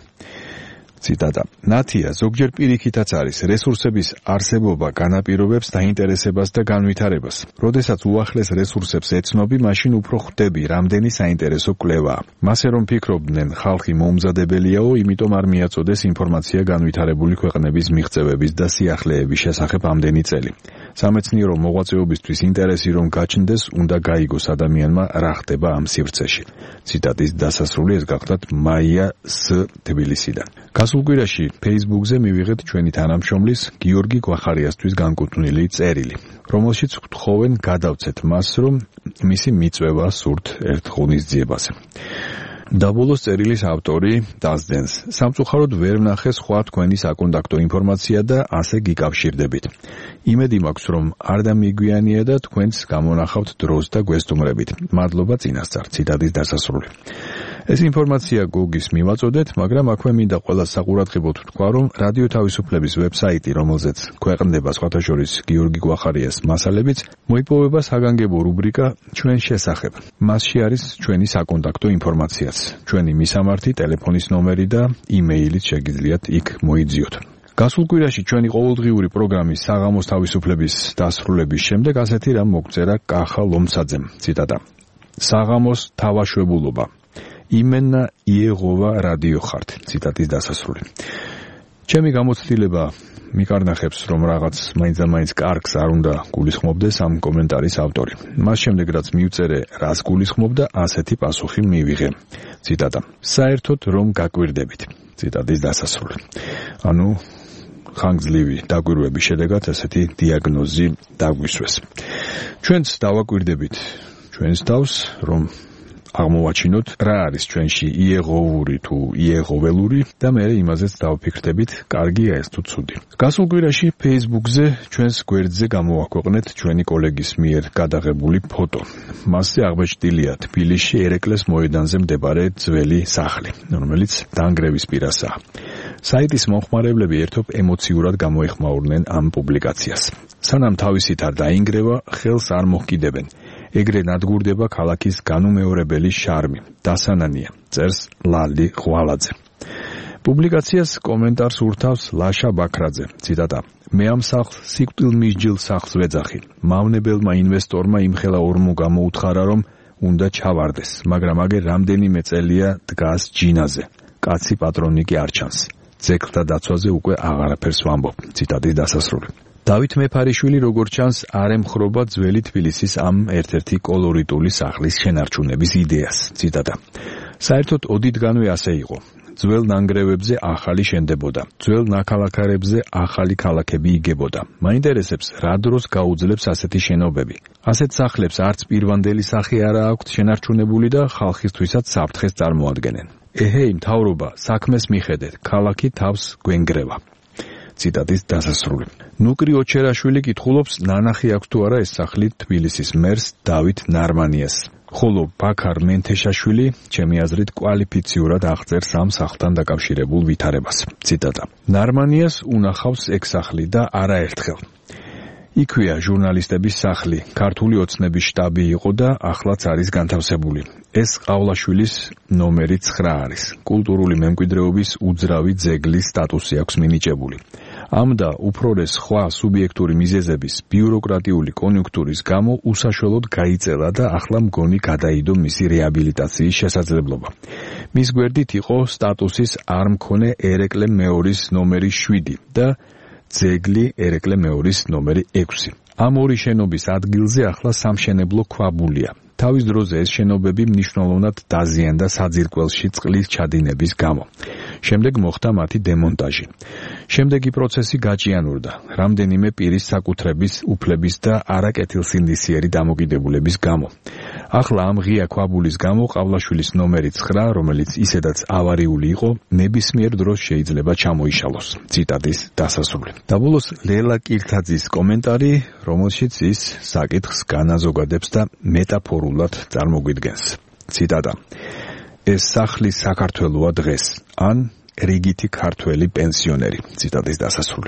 ციტატა. ნათია ზოგჯერ პირიქითაც არის რესურსების არსებობა განაპირობებს დაინტერესებას და განვითარებას. როდესაც უახლეს რესურსებს ეცნობი, მაშინ უფრო ხვდები, რამდენი საინტერესო კვლევაა. მასე რომ ფიქრობდნენ ხალხი მოუმზადებელიაო, იმიტომ არ მიაწოდეს ინფორმაცია განვითარებული ქვეყნების მიღწევების და სიახლეების შესახებ ამდენი წელი. სამეცნიერო მოღვაწეობისთვის ინტერესი რომ გაჩნდეს, უნდა გაიგოს ადამიანმა რა ხდება ამ სივრცეში. ციტატის დასასრული ეს გახლდათ მაია ს თბილისიდან. გასულ კვირაში Facebook-ზე მივიღეთ ჩვენი თანამშრომლის გიორგი გვახარიასთვის განკუთვნილი წერილი, რომელშიც გვთხოვენ გადავცეთ მას, რომ მისი მიწვევა სურთ ერთ ღონისძიებაზე. დაბოლოს წერილის ავტორი დასძენს: სამწუხაროდ ვერ ვნახე სხვა თქვენი საკონტაქტო ინფორმაცია და ასე გიკავშირდებით. იმედი მაქვს, რომ არ დამიგვიანია და თქვენს გამონახავთ დროს და გვესტუმრებით. მადლობა წინასწარ. ციტატის დასასრული. ეს ინფორმაცია გოგის მივაწოდეთ, მაგრამ აქვე მინდა ყველა საყურადღებოდ ვთქვა, რომ რადიო თავისუფლების ვებსაიტი, რომელზეც ქვეყნდება სხვათა შორის გიორგი გვახარიას მასალებიც, მოიპოვება საგანგებო რუბრიკა ჩვენ შესახებ. მასში არის ჩვენი საკონტაქტო ინფორმაციაც, ჩვენი მისამართი, ტელეფონის ნომერი და იმეილით შეგიძლიათ იქ მოიძიოთ. გასულ კვირაში ჩვენი ყოველდღიური პროგრამის საღამოს თავისუფლების დასრულების შემდეგ ასეთი რამ მოგწერა კახა ლომცაძემ. ციტატა. საღამოს თავაშვებულობა. იმენა იეღოვა რადიო ხართ. ციტატის დასასრული. ჩემი გამოცდილება მიკარნახებს, რომ რაღაც მაინც და მაინც კარგს არ უნდა გულისხმობდეს ამ კომენტარის ავტორი. მას შემდეგ რაც მივწერე რას გულისხმობდა, ასეთი პასუხი მივიღე. ციტატა. საერთოდ რომ გაკვირდებით. ციტატის დასასრული. ანუ ხანგრძლივი დაკვირვების შედეგად ასეთი დიაგნოზი დაგვისვეს. ჩვენც დავაკვირდებით ჩვენს თავს, რომ აღმოვაჩინოთ რა არის ჩვენში იეღოვური თუ იეღოველური და მე იმაზეც დავფიქრდებით, კარგია ეს თუ ცუდი. გასულ კვირაში Facebook-ზე ჩვენს გვერდზე გამოვაქვეყნეთ ჩვენი კოლეგის მიერ გადაღებული ფოტო. მასზე აღბეჭდილია თბილისში ერეკლეს მოედანზე მდებარე ძველი სახლი, რომელიც დანგრევის პირასაა. საიტის მომხმარებლები ერთობ ემოციურად გამოეხმაურნენ ამ პუბლიკაციას. სანამ თავისით არ დაინგრევა, ხელს არ მოჰკიდებენ. ეგრე ნადგურდება ქალაქის განუმეორებელი შარმი. დასანანია, წერს ლალი ღვალაძე. პუბლიკაციას კომენტარს ურთავს ლაშა ბაქრაძე. ციტატა. მე ამ სახლს სიკვდილმისჯილ სახლს ვეძახი. მავნებელმა ინვესტორმა იმხელა ორმო გამოუთხარა, რომ უნდა ჩავარდეს, მაგრამ აგერ რამდენიმე წელია დგას ჯინაზე. კაცი პატრონი კი არ ჩანს. ძეგლთა დაცვაზე უკვე აღარაფერს ვამბობ. ციტატის დასასრული. დავით მეფარიშვილი როგორც ჩანს არ ემხრობა ძველი თბილისის ამ ერთ-ერთი კოლორიტული სახლის შენარჩუნების იდეას. ციტატა. საერთოდ ოდითგანვე ასე იყო. ძველ ნანგრევებზე ახალი შენდებოდა. ძველ ნაქალაქარებზე ახალი ქალაქები იგებოდა. მაინტერესებს რა დროს გაუძლებს ასეთი შენობები. ასეთ სახლებს არც პირვანდელი სახე არა აქვთ შენარჩუნებული და ხალხისთვისაც საფრთხეს წარმოადგენენ. ეჰეი მთავრობა, საქმეს მიხედეთ, ქალაქი თავს გვენგრევა. ციტატის დასასრული. ნუკრი ოჩერაშვილი კითხულობს, ნანახი აქვს თუ არა ეს სახლი თბილისის მერს დავით ნარმანიას. ხოლო ბაქარ მენთეშაშვილი, ჩემი აზრით, კვალიფიციურად აღწერს ამ სახლთან დაკავშირებულ ვითარებას. ციტატა. ნარმანიას უნახავს ეგ სახლი და არაერთხელ. იქვეა ჟურნალისტების სახლი, ქართული ოცნების შტაბი იყო და ახლაც არის განთავსებული. ეს ყავლაშვილის ნომერი ცხრა არის. კულტურული მემკვიდრეობის უძრავი ძეგლის სტატუსი აქვს მინიჭებული. ამ და უფრორეს სხვა სუბიექტური მიზეზების ბიუროკრატიული კონიუნქტურის გამო უსაშველოდ გაიწელა და ახლა მგონი გადაიდო მისი რეაბილიტაციის შესაძლებლობა. მის გვერდით იყო სტატუსის არ მქონე ერეკლე მეორის ნომერი შვიდი და ძეგლი ერეკლე მეორის ნომერი ექვსი. ამ ორი შენობის ადგილზე ახლა სამშენებლო ქვაბულია. თავის დროზე ეს შენობები მნიშვნელოვნად დაზიანდა საძირკველში წყლის ჩადინების გამო. შემდეგ მოხდა მათი დემონტაჟი. შემდეგი პროცესი გაჭიანურდა რამდენიმე პირის საკუთრების, უფლების და არაკეთილსინდისიერი დამოკიდებულების გამო. ახლა ამ ღია ქვაბულის გამო ყავლაშვილის ნომერი ცხრა, რომელიც ისედაც ავარიული იყო, ნებისმიერ დროს შეიძლება ჩამოიშალოს. ციტატის დასასრული. და ბოლოს ლელა კირთაძის კომენტარი, რომელშიც ის საკითხს განაზოგადებს და მეტაფორულად წარმოგვიდგენს. ციტატა: ეს სახლი საქართველოა დღეს, ან რიგითი ქართველი პენსიონერი. ციტატის დასასრული.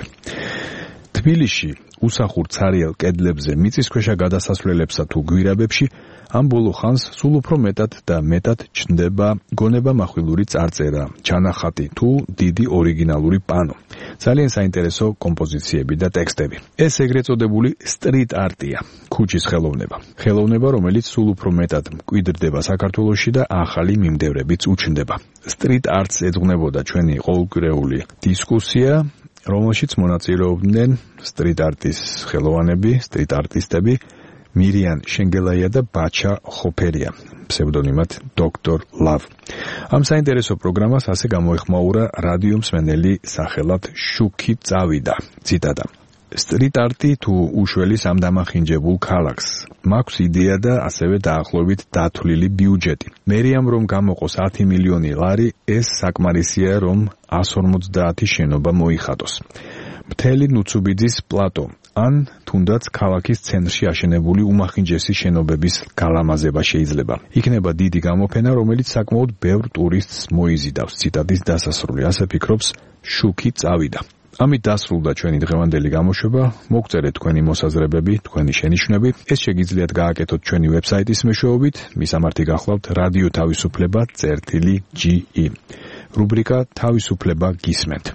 თბილისში უსახურ ცარიელ კედლებზე მიწისქვეშა გადასასვლელებსა თუ გვირაბებში ამ ბოლო ხანს სულ უფრო მეტად და მეტად ჩნდება გონება מחვილური წარწერა, ჩანახატი თუ დიდი ორიგინალური პანო. ძალიან საინტერესო კომპოზიციები და ტექსტები. ეს ეგრეთ წოდებული სტრიტ არტია, ქუჩის ხელოვნება. ხელოვნება, რომელიც სულ უფრო მეტად მკვიდრდება საქართველოში და ახალი მიმდევრებიც უჩნდება. სტრიტ არტს ეძღვნებოდა ჩვენი ყოველკვირეული დისკუსია, რომელშიც მონაწილეობდნენ სტრიტ არტის ხელოვანები, სტრიტ არტისტები, მირიან შენგელაია და ბაჩა ხოფერია, ფსევდონიმად დოქტორ ლავ. ამ საინტერესო პროგრამას ასე გამოეხმაურა რადიო მსმენელი სახელად შუქი წავიდა. ციტატა: სტრიტ არტი თუ უშველი სამდამახინჯებულ ქალაქს. მაქვს იდეა და ასევე დაახლოებით დათვლილი ბიუჯეტი. მერიამ რომ გამოყოს ათი მილიონი ლარი, ეს საკმარისია რომ εκατს ორმოცდაათი შენობა მოიხატოს. მთელი ნუცუბიძის პლატო ან თუნდაც ქალაქის ცენტრში აშენებული უმახინჯესი შენობების გალამაზება შეიძლება. იქნება დიდი გამოფენა, რომელიც საკმაოდ ბევრ ტურისტს მოიზიდავს. ციტატის დასასრული. ასე ფიქრობს შუქი წავიდა. ამით დასრულდა ჩვენი დღევანდელი გამოშვება. მოგწერეთ თქვენი მოსაზრებები, თქვენი შენიშვნები. ეს შეგიძლიათ გააკეთოთ ჩვენი ვებსაიტის მეშვეობით. მისამართი გახლავთ რადიო თავისუფლება წერტილი ჯი ი. რუბრიკა თავისუფლება გისმენთ.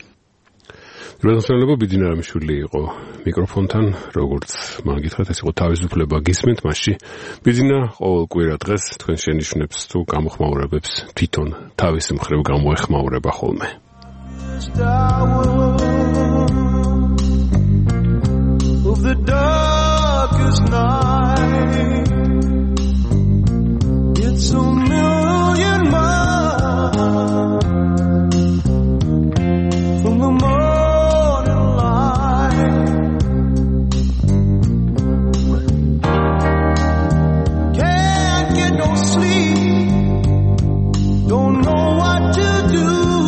როდესაც ბიძინარამიშვილი იყო მიკროფონთან, როგორც მან გითხრათ, ეს იყო თავისუფლება გისმენთ, მასში ბიძინა ყოველ კვირა დღეს თქვენ შენიშვნებს თუ გამოხმაურებებს თვითონ თავის მხრივ გამოეხმაურება ხოლმე. Of the darkest night, it's a million miles from the morning light. Can't get no sleep, don't know what to do.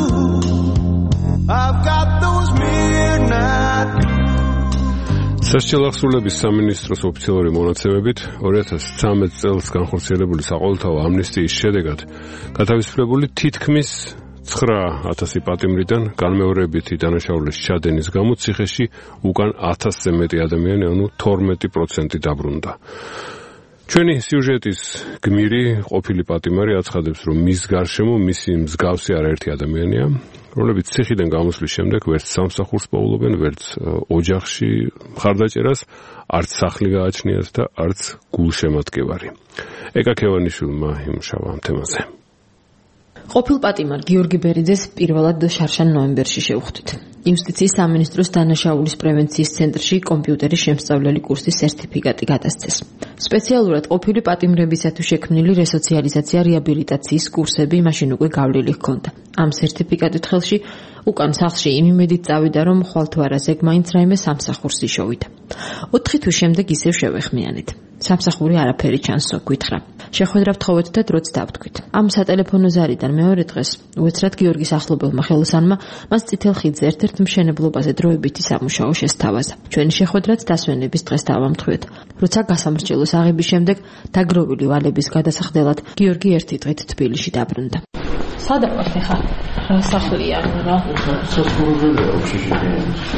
I've got those midnight. სასჯელახსრულების სამინისტროს ოფიციალური მონაცემებით ორი ათას ცხრამეტ წელს განხორციელებული საყოველთაო ამნისტიის შედეგად გათავისუფლებული თითქმის ცხრა ათასი პატიმრიდან განმეორებითი დანაშაულის ჩადენის გამო ციხეში უკან ათასზე მეტი ადამიანი, ანუ თორმეტი პროცენტი დაბრუნდა. ჩვენი სიუჟეტის გმირი ყოფილი პატიმარი აცხადებს, რომ მის გარშემო მისი მსგავსი არაერთი ადამიანია, რომლებიც ციხიდან გამოსვლის შემდეგ ვერც სამსახურს პოულობენ, ვერც ოჯახში მხარდაჭერას, არც სახლი გააჩნიათ და არც გულშემატკივარი. ეკა ქევანიშვილმა იმუშავა ამ თემაზე. ყოფილ პატიმარ გიორგი ბერიძეს პირველად შარშან ნოემბერში შევხვდით. იუსტიციის სამინისტროს დანაშაულის პრევენციის ცენტრში კომპიუტერის შემსწავლელი კურსის სერტიფიკატი გადასცეს. სპეციალურად ყოფილი პატიმრებისათვის შექმნილი რესოციალიზაცია რეაბილიტაციის კურსები მაშინ უკვე გავლილი ჰქონდა. ამ სერტიფიკატით ხელში უკან სახლში იმ იმედით წავიდა, რომ ხვალ თუ არა ზეგ მაინც რაიმე სამსახურს იშოვიდა. ოთხი თვის შემდეგ ისევ შევეხმიანეთ. სამსახური არაფერი ჩანსო გითხრა. შეხვედრა ვთხოვეთ და დროც დავთქვით. ამ სატელეფონო ზარიდან მეორე დღეს უეცრად გიორგის ახლობელმა ხელოსანმა მას წითელ ხიდზე ერთ-ერთ მშენებლობაზე დროებითი სამუშაო შესთავაზა. ჩვენი შეხვედრაც დასვენების დღეს დავამთხვიეთ. როცა გასამრჩევლოს აღების შემდეგ დაგროვილი ვალების გადასახდელად გიორგი ერთი დღით თბილისში დაბრუნდა. სადაყვართ ხა? რა სახლია რა? სასურველია უშიშია.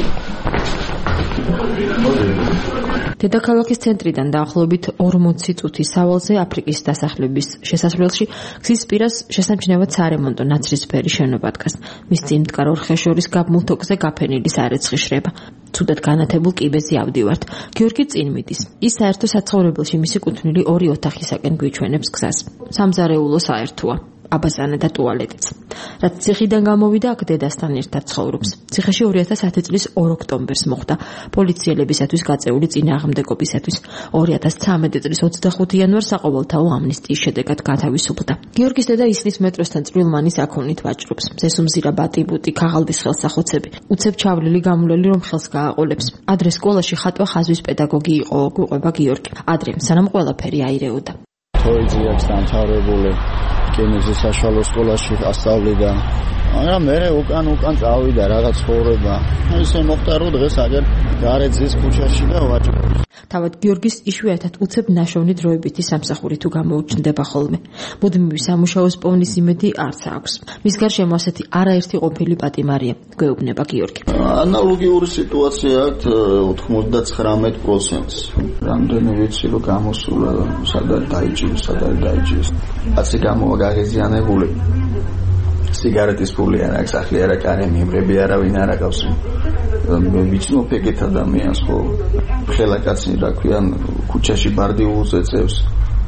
დედაქალაქის ცენტრიდან დაახლოებით ორმოცი წუთის სავალზე აფრიკის დასახლების შესასვლელში გზის პირას შესამჩნევად სარემონტო ნაცრისფერი შენობა დგას. მის წინ მდგარ ორხეშორის გაბმულ თოკზე გაფენილი სარეცხი შრება. ცუდად განათებულ კიბეზე ავდივართ. გიორგი წინ მიდის. ის საერთო საცხოვრებელში მისი კუთვნილი ორი ოთახისაკენ გვიჩვენებს გზას. სამზარეულო საერთოა. აბაზანა და ტუალეტიც. რაც ციხიდან გამოვიდა, აქ დედასთან ერთად ცხოვრობს. ციხეში ორი ათას ათი წლის ორ ოქტომბერს მოხდა პოლიციელებისათვის გაწეული წინააღმდეგობისათვის. ორი ათას ცხრამეტი წლის ოცდახუთი იანვარს საყოველთაო ამნისტიის შედეგად გათავისუფლდა. გიორგის დედა ისნის მეტროსთან წვრილმანის აქონით ვაჭრობს. ზესუმზირა ბატიბუტი, ქაღალდის ხელსახოცები. უცებ ჩავლილი გამულელი რომ ხელს გააყოლებს. ადრე სკოლაში ხატვა ხაზვის პედაგოგი იყო, გვიყვება გიორგი. ადრე სანამ ყველაფერი აირეოდა. თოიძე აქვს დამთავრებული რკინიგზის საშუალო სკოლაში ასწავლიდა. მაგრამ მე უკან უკან წავიდა რაღაც ცხოვრება. ისე მოხდა რომ დღეს აგერ გარეძის ქუჩაში და ვაჭრობს. თავად გიორგის იშვიათად უცებ ნაშოვნი დროებითი სამსახური თუ გამოუჩნდება ხოლმე. მუდმივი სამუშაოს პოვნის იმედი არც აქვს. მის გარშემო ასეთი არაერთი ყოფილი პატიმარია, გვეუბნება გიორგი. ანალოგიური სიტუაცია აქვს ოთხმოცდათხრამეტ პროცენტს. რამდენი ვიცი რომ გამოსულა სადაც დაიჭირს, სადაც დაიჭირს. ასე გამოვა გაღიზიანებული. სიგარეტის ფული არ აქვს, სახლი არ აქვს, არე მიღები არავინ არ აქვს. მე ვიცნობ ეგეთ ადამიანს ხო ხელა კაცი რა ქვიან ქუჩაში ბარდიულს ეწევს.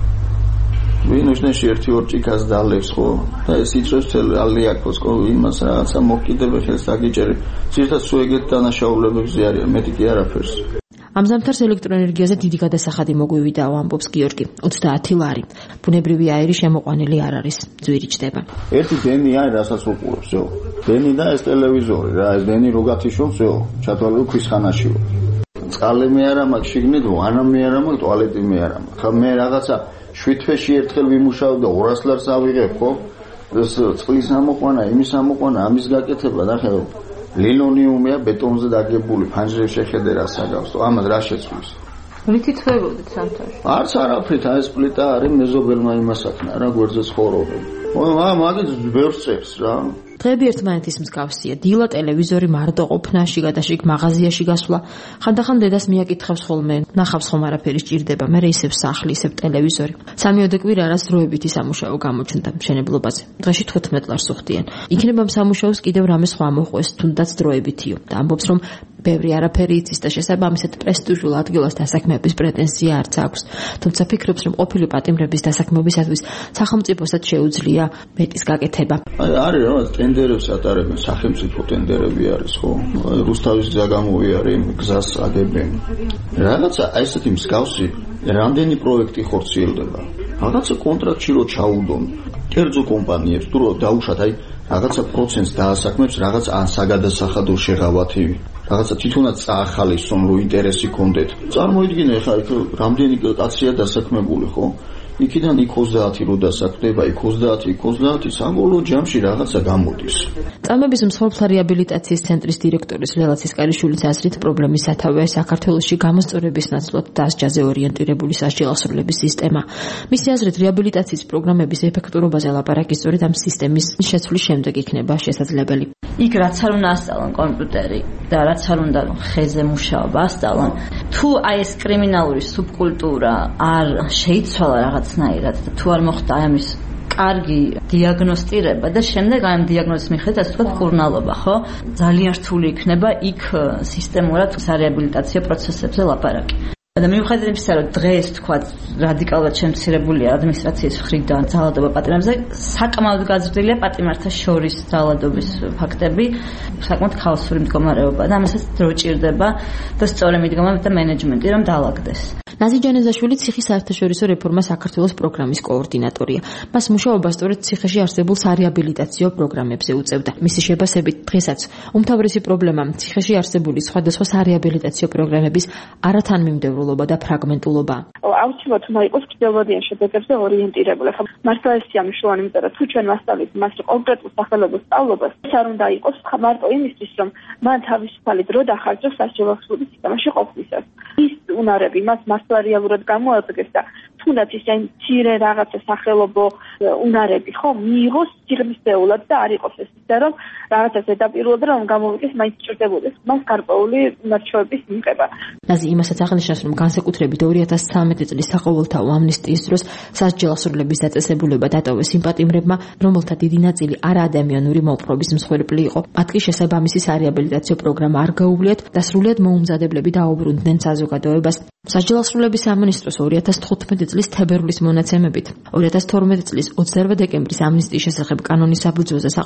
ვინუშნეში ერთი ორ ჭიქას დალევს ხო და ეს იწევს ალიაკოს ხო იმას რაღაცა მოკიდები ხელს დაგიჭერი. ზირთაც სულ ეგეთ დანაშაულებებზე არის, მეტი კი არაფერს. ამ ზამთარს ელექტროენერგიაზე დიდი გადასახადი მოგვივიდაო, ამბობს გიორგი. ოცდაათი ლარი. ბუნებრივი აირი შემოყვანილი არ არის, ძვირი ჩდება. ერთი დენი არის, რასაც უყურებს, ზო. დენი და ეს ტელევიზორი რა, ეს დენი რო გათიშობს, ზო. ჩათვალე ქვის ხანაში ვარ. წყალი მე არა მაქვს, შიგნით ვანა მე არა მაქვს, ტუალეტი მე არა მაქვს. ხა მე რაღაცა შვიდ თვეში ერთხელ ვიმუშავ და ორას ლარს ავიღებ, ხო? ეს წყლის ამოყვანა, იმის ამოყვანა, ამის გაკეთება და ხა ლინონიუმია ბეტონზე დაგებული, ფანჯრებს შეხედე რა საგავს, ამას რა შეცვლის. რითით ხვებოდით სამთავროში? არც არაფრით, აი ეს პლიტა არის მეზობელმა იმასაკნა რა, გვერდზე ცხოვრობენ. ო, მაგით ბევრს წერს რა. დღეები ერთმანეთის მსგავსია. დილა ტელევიზორი მარტო ყოფნა, შიგადაშიგ მაღაზიაში გასვლა. ხანდახან დედას მიაკითხავს ხოლმე, ნახავს ხომ არაფერი სჭირდება, მე ისევ სახლი, ისევ ტელევიზორი. სამიოდე კვირა არას დროებითი სამუშაო გამოჩნდა მშენებლობაზე. დღეში თხუთმეტ ლარს უხდიან. იქნება სამუშაოს კიდევ რამე სხვა მოყვეს, თუნდაც დროებითიო. და ამბობს რომ ბევრი არაფერი იცის და შესაბამისად პრესტიჟულ ადგილას დასაქმების პრეტენზია არც აქვს. თუმცა ფიქრობს რომ ყოფილი პატიმრების დასაქმებისათვის სახელმწიფოსაც შეუძლია მეტის გაკეთება. აი არის რა ტენდერებს ატარებენ, სახელმწიფო ტენდერები არის ხო? აი რუსთავის გზა გამოვიარე, გზას აგებენ. რაღაცა აი ესეთი მსგავსი რამდენი პროექტი ხორციელდება. რაღაცა კონტრაქტში რო ჩაუდონ კერძო კომპანიებს თუ რო დაუშვათ აი რაღაცა პროცენტს დაასაქმებს, რაღაც ან საგადასახადო შეღავათი რაღაცა თვითონაც წაახალისონ რო ინტერესი კონდეთ. წარმოიდგინე ხა იქ რამდენი კაცია დასაქმებული ხო? იქიდან იქ ოცდაათი რო დასაქმდება, იქ ოცდაათი, იქ ოცდაათი საბოლოო ჯამში რაღაცა გამოდის. წამების მსხვერპლთა რეაბილიტაციის ცენტრის დირექტორის ლელა ცისკარიშვილის აზრით პრობლემის სათავეა საქართველოში გამოსწორების ნაცვლად დასჯაზე ორიენტირებული სასჯელოსროლების სისტემა. მისი აზრით რეაბილიტაციის პროგრამების ეფექტურობაზე ლაპარაკი სწორედ ამ სისტემის შეცვლის შემდეგ იქნება შესაძლებელი. იქ რაც არ უნდა ასწავლონ კომპიუტერი და რაც არ უნდა ხეზე მუშაობა ასწავლონ, თუ აი ეს კრიმინალური სუბკულტურა არ შეიცვალა რაღაცნაირად და თუ არ მოხდა ამის კარგი დიაგნოსტირება და შემდეგ ამ დიაგნოზის მიხედვით ასე ვთქვათ ხურნალობა, ხო? ძალიან რთული იქნება იქ სისტემურად სარეაბილიტაციო პროცესებზე ლაპარაკი. და მიუხედავად იმისა, რომ დღეს თქვა რადიკალურად შემცირებულია ადმინისტრაციის მხრიდან ძალადობა პატიმრებზე, საკმაოდ გაზრდილია პატიმართა შორის ძალადობის ფაქტები, საკმაოდ ქაოსური მდგომარეობა და ამასაც დრო ჭირდება და სწორი მიდგომა და მენეჯმენტი რომ დაალაგდეს. ნაზი ჯანეზაშვილი ციხის საერთაშორისო რეფორმა საქართველოს პროგრამის კოორდინატორია. მას მუშაობა სწორედ ციხეში არსებულ სარეაბილიტაციო პროგრამებზე უწევდა. მისი შებასებით დღესაც უმთავრესი პრობლემა ციხეში არსებული სხვადასხვა სარეაბილიტაციო პროგრამების არათანმიმდევრულობა და ფრაგმენტულობა. აუცილებლად უნდა იყოს გრძელვადიან შედეგებზე ორიენტირებული. ხა მართლა ესია მნიშვნელოვანი, იმიტომ რომ თუ ჩვენ ვასწავლით მას კონკრეტულ სახელმწიფო სწავლობას, ეს არ უნდა იყოს მარტო იმისთვის, რომ მან თავისუფალი დრო დახარჯოს სასჯელოსრობის სისტემაში ყოფნისას. ის უნარები მას მართლა რეალურად გამოადგეს და თუნდაც ის აი მცირე რაღაცა სახელობო უნარები ხო მიიღოს სიღრმისეულად და არ იყოს ეს ისე რომ რაღაცა ზედაპირულად რომ გამოვიდეს მაინც ჭირდებოდეს მას გარკვეული უნარჩვევების მიღება. ნაზი იმასაც აღნიშნავს რომ განსაკუთრებით ორი ათას ცხრამეტი წლის საყოველთაო ამნისტიის დროს სასჯელოსროლების დაწესებულება დატოვეს იმ პატიმრებმა, რომელთა დიდი ნაწილი არაადამიანური მოპყრობის მსხვერპლი იყო. მათ კი შესაბამისი სარეაბილიტაციო პროგრამა არ გაუვლიათ და სრულიად მოუმზადებლები დაუბრუნდნენ საზოგადოებას. სასჯელოსროლების სამინისტროს ორი ათას თხუთმეტი წლის თებერვლის მონაცემებით ორი ათას თორმეტი წლის ოცდაორმა დეკემბრის ამნისტიის შესახებ კანონის საფუძველზე საყოველთაო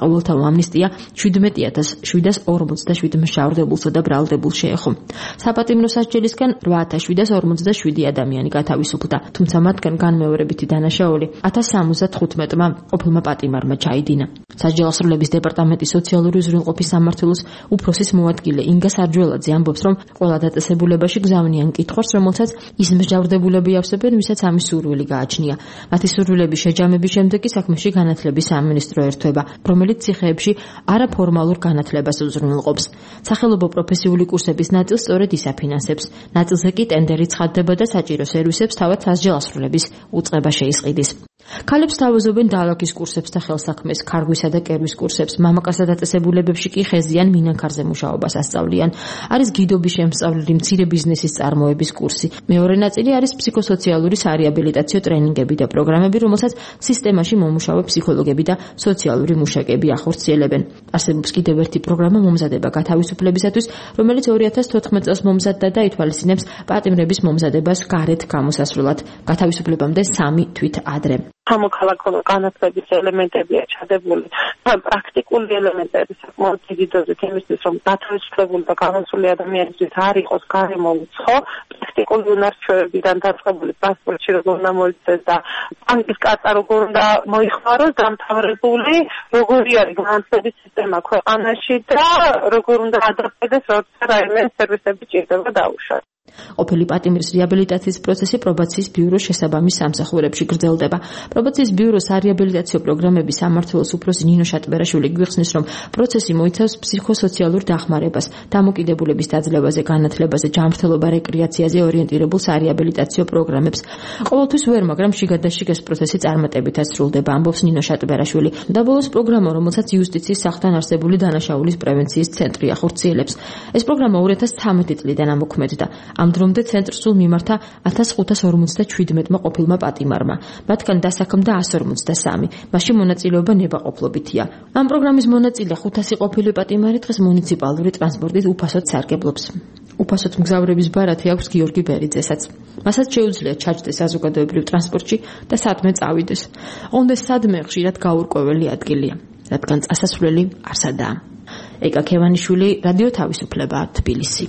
ამნისტია შვიდმეტი ათას შვიდას ორმოცდაშვიდ მშავრდებულსა და ბრალდებულს შეეხო. საპატიმრო სასჯელისგან რვა ათას შვიდას ორმოცდაშვიდი ადამიანი გათავისუფლდა, თუმცა მათგან განმეორებითი დანაშაული ათას სამოცდათხუთმეტმა ყოფილმა პატიმარმა ჩაიდინა. სასჯელოსროლების დეპარტამენტის სოციალური უზრუნველყოფის სამმართველოს უფროსის მოადგილე ინგა სარჯველაძე ამბობს, რომ ყველა დაწესებულებაში გზავნიან კითხვას, რომელსაც ის მსჯავრდებულები ავსებენ, ვისაც ამის სურვილი გააჩნია. მათი სურვილების შეჯამების შემდეგ კი საქმეში განათლების სამინისტრო ერთვება, რომელიც ციხეებში არაფორმალურ განათლებას უზრუნველყოფს. სახელობო პროფესიული კურსების ნაწილს სწორედ ის აფინანსებს. ნაწილზე კი ტენდერი ცხადდება და საჭირო სერვისებს თავად სასჯელოსროლების უწყება შეისყიდის. ქალებს თავაზობენ დაალაგის კურსებს და ხელსაქმეს, ქარგვისა და კერვის კურსებს, მამაკაცთა დაწესებულებებში კი ხეზიან მინანქარზე მუშაობას ასწავლიან. არის გიდობის შემსწავლელი, მცირე ბიზნესის წარმოების კურსი. მეორე ნაწილი არის ფსიქოსოციალური სარეაბილიტაციო ტრენინგები და პროგრამები, რომელსაც სისტემაში მომუშავე ფსიქოლოგები და სოციალური მუშაკები ახორციელებენ. არსებობს კიდევ ერთი პროგრამა მომზადება გათავისუფლებისათვის, რომელიც ორი ათას თოთხმეტ წელს მომზადდა და ითვალისწინებს პატიმრების მომზადებას გარეთ გამოსასვლელად. გათავისუფლებამდე სამი თვით ადრე. სამოქალაქო განათლების ელემენტებია ჩადებული და პრაქტიკული ელემენტები საკმაოდ დიდი დოზით იმისთვის, რომ გათავისუფლებული და გამოსული ადამიანისთვის არ იყოს გარემო უცხო, პრაქტიკული უნარჩვევებიდან დაწყებული პასპორტში როგორ უნდა მოიცეს და ბანკის კარტა როგორ უნდა მოიხმაროს, დამთავრებული როგორი არის განათლების სისტემა ქვეყანაში და როგორ უნდა ადაპტდეს, როცა რაიმე სერვისები ჭირდება დაუშვათ. ყოფილი პატიმრის რეაბილიტაციის პროცესი პრობაციის ბიუროს შესაბამის სამსახურებში გრძელდება. პრობაციის ბიუროს სარეაბილიტაციო პროგრამების სამმართველოს უფროსი ნინო შატბერაშვილი გვიხსნის, რომ პროცესი მოიცავს ფსიქოსოციალურ დახმარებას, დამოკიდებულების დაძლევაზე, განათლებაზე, ჯანმრთელობა, რეკრეაციაზე ორიენტირებულ სარეაბილიტაციო პროგრამებს. ყოველთვის ვერ, მაგრამ შიგადაშიგ ეს პროცესი წარმატებითაც სრულდება, ამბობს ნინო შატბერაშვილი. და ბოლოს პროგრამა, რომელსაც იუსტიციის სახლთან არსებული დანაშაულის პრევენციის ცენტრი ახორციელებს. ეს პროგრამა ორი ათას ცხრამეტი წლიდან ამოქმედდა. ამ დრომდე ცენტრს სულ მიმართა ათას ხუთას ორმოცდაშვიდმეტმა ყოფილმა პატიმარმა. მათგან დასაქმდა ასი ორმოცდასამი. მაშინ მონაწილეობა ნებაყოფლობითია. ამ პროგრამის მონაწილე ხუთასი ყოფილი პატიმარი დღეს მუნიციპალური ტრანსპორტით უფასოდ სარგებლობს. უფასოდ მგზავრების ბარათი აქვს გიორგი ბერიძესაც. მასაც შეუძლია ჩაჯდეს საზოგადოებრივ ტრანსპორტში და სადმე წავიდეს. ოღონდ სადმე ხშირად გაურკვეველი ადგილია, რადგან წასასვლელი არსადაა. ეკა ქევანიშვილი, რადიო თავისუფლება, თბილისი.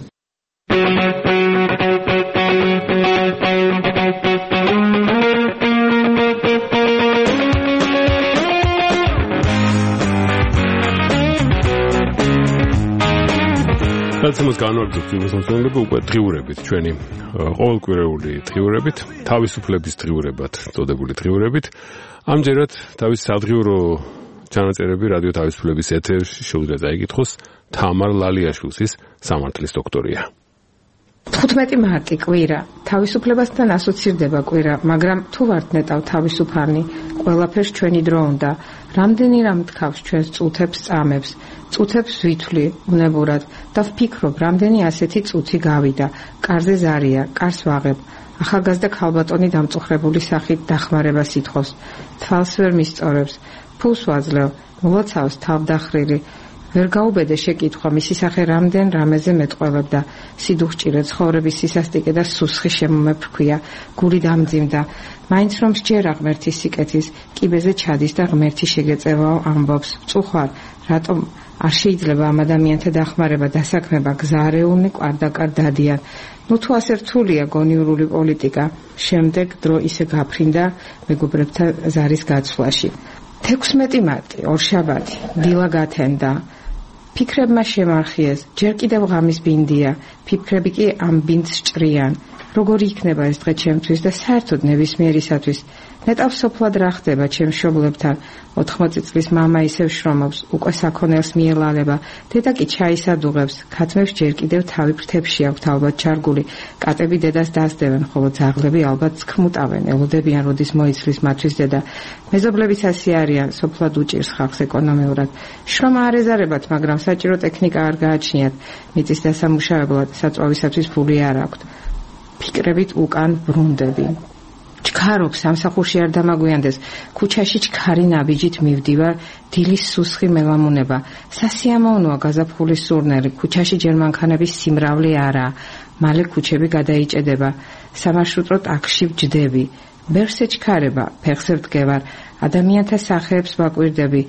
რაცემას განვაგრძობთ იმას მოსწონლები უკვე დღიურებით, ჩვენი ყოველკვირეული დღიურებით, თავისუფლების დღიურებად წოდებული დღიურებით. ამჯერად თავის სადღიურო ჩანაწერები რადიო თავისუფლების ეთერში შეუძლია წაიკითხოს თამარ ლალიაშვილის სამართლის დოქტორია. თხუთმეტი მარტი კვირა, თავისუფლებასთან ასოცირდება კვირა, მაგრამ თუ ვართ ნეტავ თავისუფალნი, ყველაფერს ჩვენი დრო უნდა. რამდენი რამ თქავს ჩვენს წუთებს წამებს, წუთებს ვითვლი უნებურად და ვფიქრობ, რამდენი ასეთი წუთი გავიდა. კარზე ზარია, კარს ვაღებ. ახალგაზრდა ქალბატონი დამწუხრებული სახით დახმარებას ითხოვს. თვალს ვერ მისწორებს, ფულს ვაძლევ, მოლოცავს თავდახრილი. ვერ გაუბედე შეკითხვა, მისი სახე რამდენ რამეზე მეტყველებდა. სიდუხჭირე, ცხოვრების სისასტიკე და სუსხი შემომეფრქვია, გული დამძიმდა. მაინც რომ სჯერა ღმერთის სიკეთის, კიბეზე ჩადის და ღმერთი შეგეწევაო ამბობს. წუხვარ, რატომ არ შეიძლება ამ ადამიანთა დახმარება, დასაქმება, გზარეულნი კვარდაკარ დადიან. ნუ თუ ასე რთულია გონიურული პოლიტიკა, შემდეგ დრო ისე გაფრინდა მეგობრებთან ზარის გაცვლაში. თექვსმეტი მარტი, ორშაბათი, დილა გათენდა. ფიქრებმა შემარხიეს, ჯერ კიდევ ღამის ბინდია, ფიქრები კი ამ ბინდს ჭრიან. როგორი იქნება ეს დღე ჩემთვის და საერთოდ ნებისმიერისათვის. ნეტავ სოფლად რა ხდება ჩემ მშობლებთან. ოთხმოცი წლის მამა ისევ შრომობს, უკვე საქონელს მიელალება, დედა კი ჩაის ადუღებს, ქათმებს ჯერ კიდევ თავი ფრთებში აქვთ ალბათ ჩარგული, კატები დედას დასდევენ, ხოლო ძაღლები ალბათ სქმუტავენ, ელოდებიან როდის მოიცლის მათთვის დედა. მეზობლებიც ასე არიან, სოფლად უჭირს ხალხს ეკონომიურად. შრომა არ ეზარებათ, მაგრამ საჭირო ტექნიკა არ გააჩნიათ, მიწის დასამუშავებლად, საწვავისათვის ფული არ აქვთ. ფიქრებით უკან ბრუნდები. ჩქარობს, სამსახურში არ დამაგვიანდეს, ქუჩაში ჩქარი ნაბიჯით მივდივარ, დილის სუსხი მელამუნება. სასიამოვნოა გაზაფხულის სურნელი, ქუჩაში ჯერ მანქანების სიმრავლე არაა, მალე ქუჩები გადაიჭედება. სამარშრუტო ტაქსში ვჯდები, ბერსე ჩქარება, ფეხზე ვდგევარ, ადამიანთა სახეებს ვაკვირდები,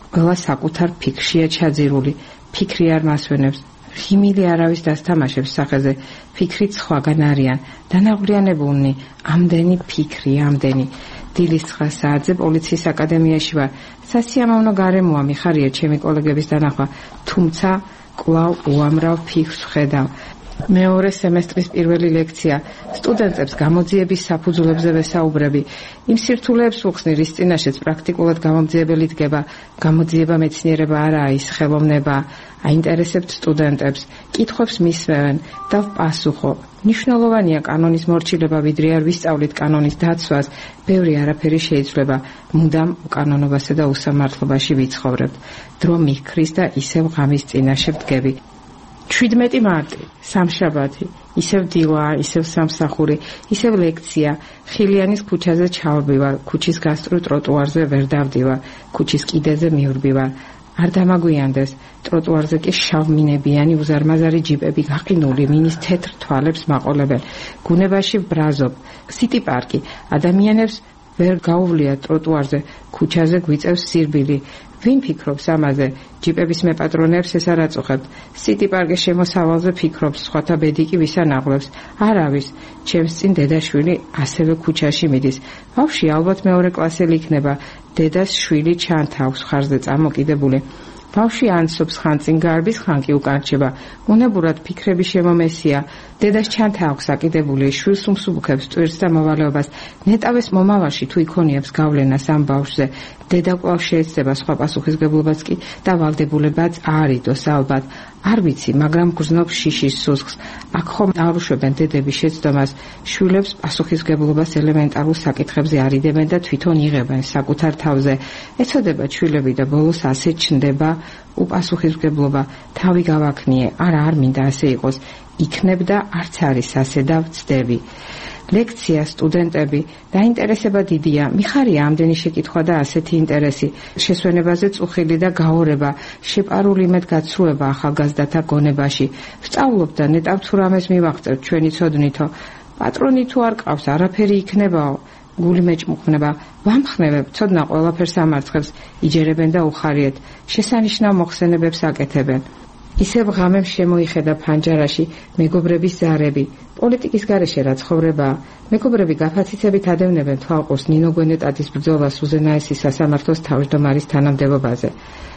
ყველა საკუთარ ფიქრშია ჩაძირული, ფიქრი არ მასვენებს, ხიმილი არავის დასთამაშებს სახეზე, ფიქრით სხვაგან არიან, დანაღვლიანებულნი, ამდენი ფიქრი, ამდენი. დილის ცხრა საათზე პოლიციის აკადემიაში ვარ. სასიამოვნო გარემოა, მიხარია ჩემი კოლეგების დანახვა, თუმცა კვლავ უამრავ ფიქრს ვხედავ. მეორე სემესტრის პირველი ლექცია. სტუდენტებს გამოძიების საფუძვლებზე ვესაუბრები. იმ სირთულეებს ვუხსნი, რის წინაშეც პრაქტიკულად გამომძიებელი დგება. გამოძიება მეცნიერება არაა, ის ხელოვნება. აინტერესებთ სტუდენტებს, კითხვებს მისმევენ და ვპასუხო. მნიშვნელოვანია კანონის მორჩილება, ვიდრე არ ვისწავლით კანონის დაცვას, ბევრი არაფერი შეიძლება. მუდამ უკანონობასა და უსამართლობაში ვიცხოვრებთ. დრო მიქრის და ისევ ღამის წინაშე ვდგები. შვიდმეტი მარტი, სამშაბათი, ისევ დილა, ისევ სამსახური, ისევ ლექცია. ხილიანის ქუჩაზე ჩავდივარ, ქუჩის გასწვრივ ტროტუარზე ვერ დავდივარ, ქუჩის კიდეზე მივრბივარ. არ დამაგვიანდეს, ტროტუარზე კი შავმინებიანი უზარმაზარი ჯიპები გაყინული მინის თეთრ თვალებს მაყოლებენ. გუნებაში ვბრაზობ. სიტი პარკი, ადამიანებს ვერ გაუვლიათ ტროტუარზე, ქუჩაზე გვიწევს სირბილი. ვინ ფიქრობს ამაზე? ჯიპების მეპატრონეებს ეს არ აწუხებთ. სიტი პარკის შემოსავალზე ფიქრობს, სხვათა ბედი კი ვისანაღლებს. არავის, ჩემს წინ დედაშვილი ასევე ქუჩაში მიდის. ბავშვი ალბათ მეორე კლასელი იქნება. დედას შვილი ჩანთავს ხარზე წამოკიდებული. ბავშვი ანსობს ხან წინ გარბის, ხან კი უკან რჩება. უნებურად ფიქრები შემომესია. დედას ჩანთა აქვს აკიდებული, შვილს უმსუბუქებს ტვირთს და მოვალეობას. ნეტავეს მომავალში თუ იქონიებს გავლენას ამ ბავშვზე. დედა კვლავ შეეცდება სხვა პასუხისგებლობას კი და ვალდებულებაც აარიდოს ალბათ. არ ვიცი, მაგრამ გრძნობს შიშის სუსხს. აქ ხომ არ უშვებენ დედების შეცდომას, შვილებს პასუხისგებლობას ელემენტარულ საკითხებზე არიდებენ და თვითონ იღებენ საკუთარ თავზე. ეცოდება შვილები და ბოლოს ასე ჩნდება უპასუხისმგებლობა. თავი გავაქნიე, არა არ მინდა ასე იყოს. იქნებ და არც არის ასე და ვწდები. ლექცია, სტუდენტები, დაინტერესება დიდია. მიხარია ამდენი შეკითხვა და ასეთი ინტერესი. შესვენებაზე წუხილი და გაორება, შეპარული იმედგაცრუება ახალგაზრდათა გონებაში. ვსწავლობ და ნეტავ თუ რამეს მივაღწევთ ჩვენი ცოდნითო. პატრონი თუ არ ყავს, არაფერი იქნებაო. გული მეჭმუხნება, ვამხნევებ, ცოდნა ყველაფერს ამარცხებს, იჯერებენ და უხარიეთ. შესანიშნავ მოხსენებებს აკეთებენ. ისევ ღამემ შემოიხედა ფანჯარაში მეგობრების ზარები. პოლიტიკის გარეშე რა ცხოვრებაა. მეგობრები გაფაციცებით ადევნებენ თვალყურს ნინო გვენეტაძის ბრძოლას უზენაესი სასამართლოს თავმჯდომარის თანამდებობაზე.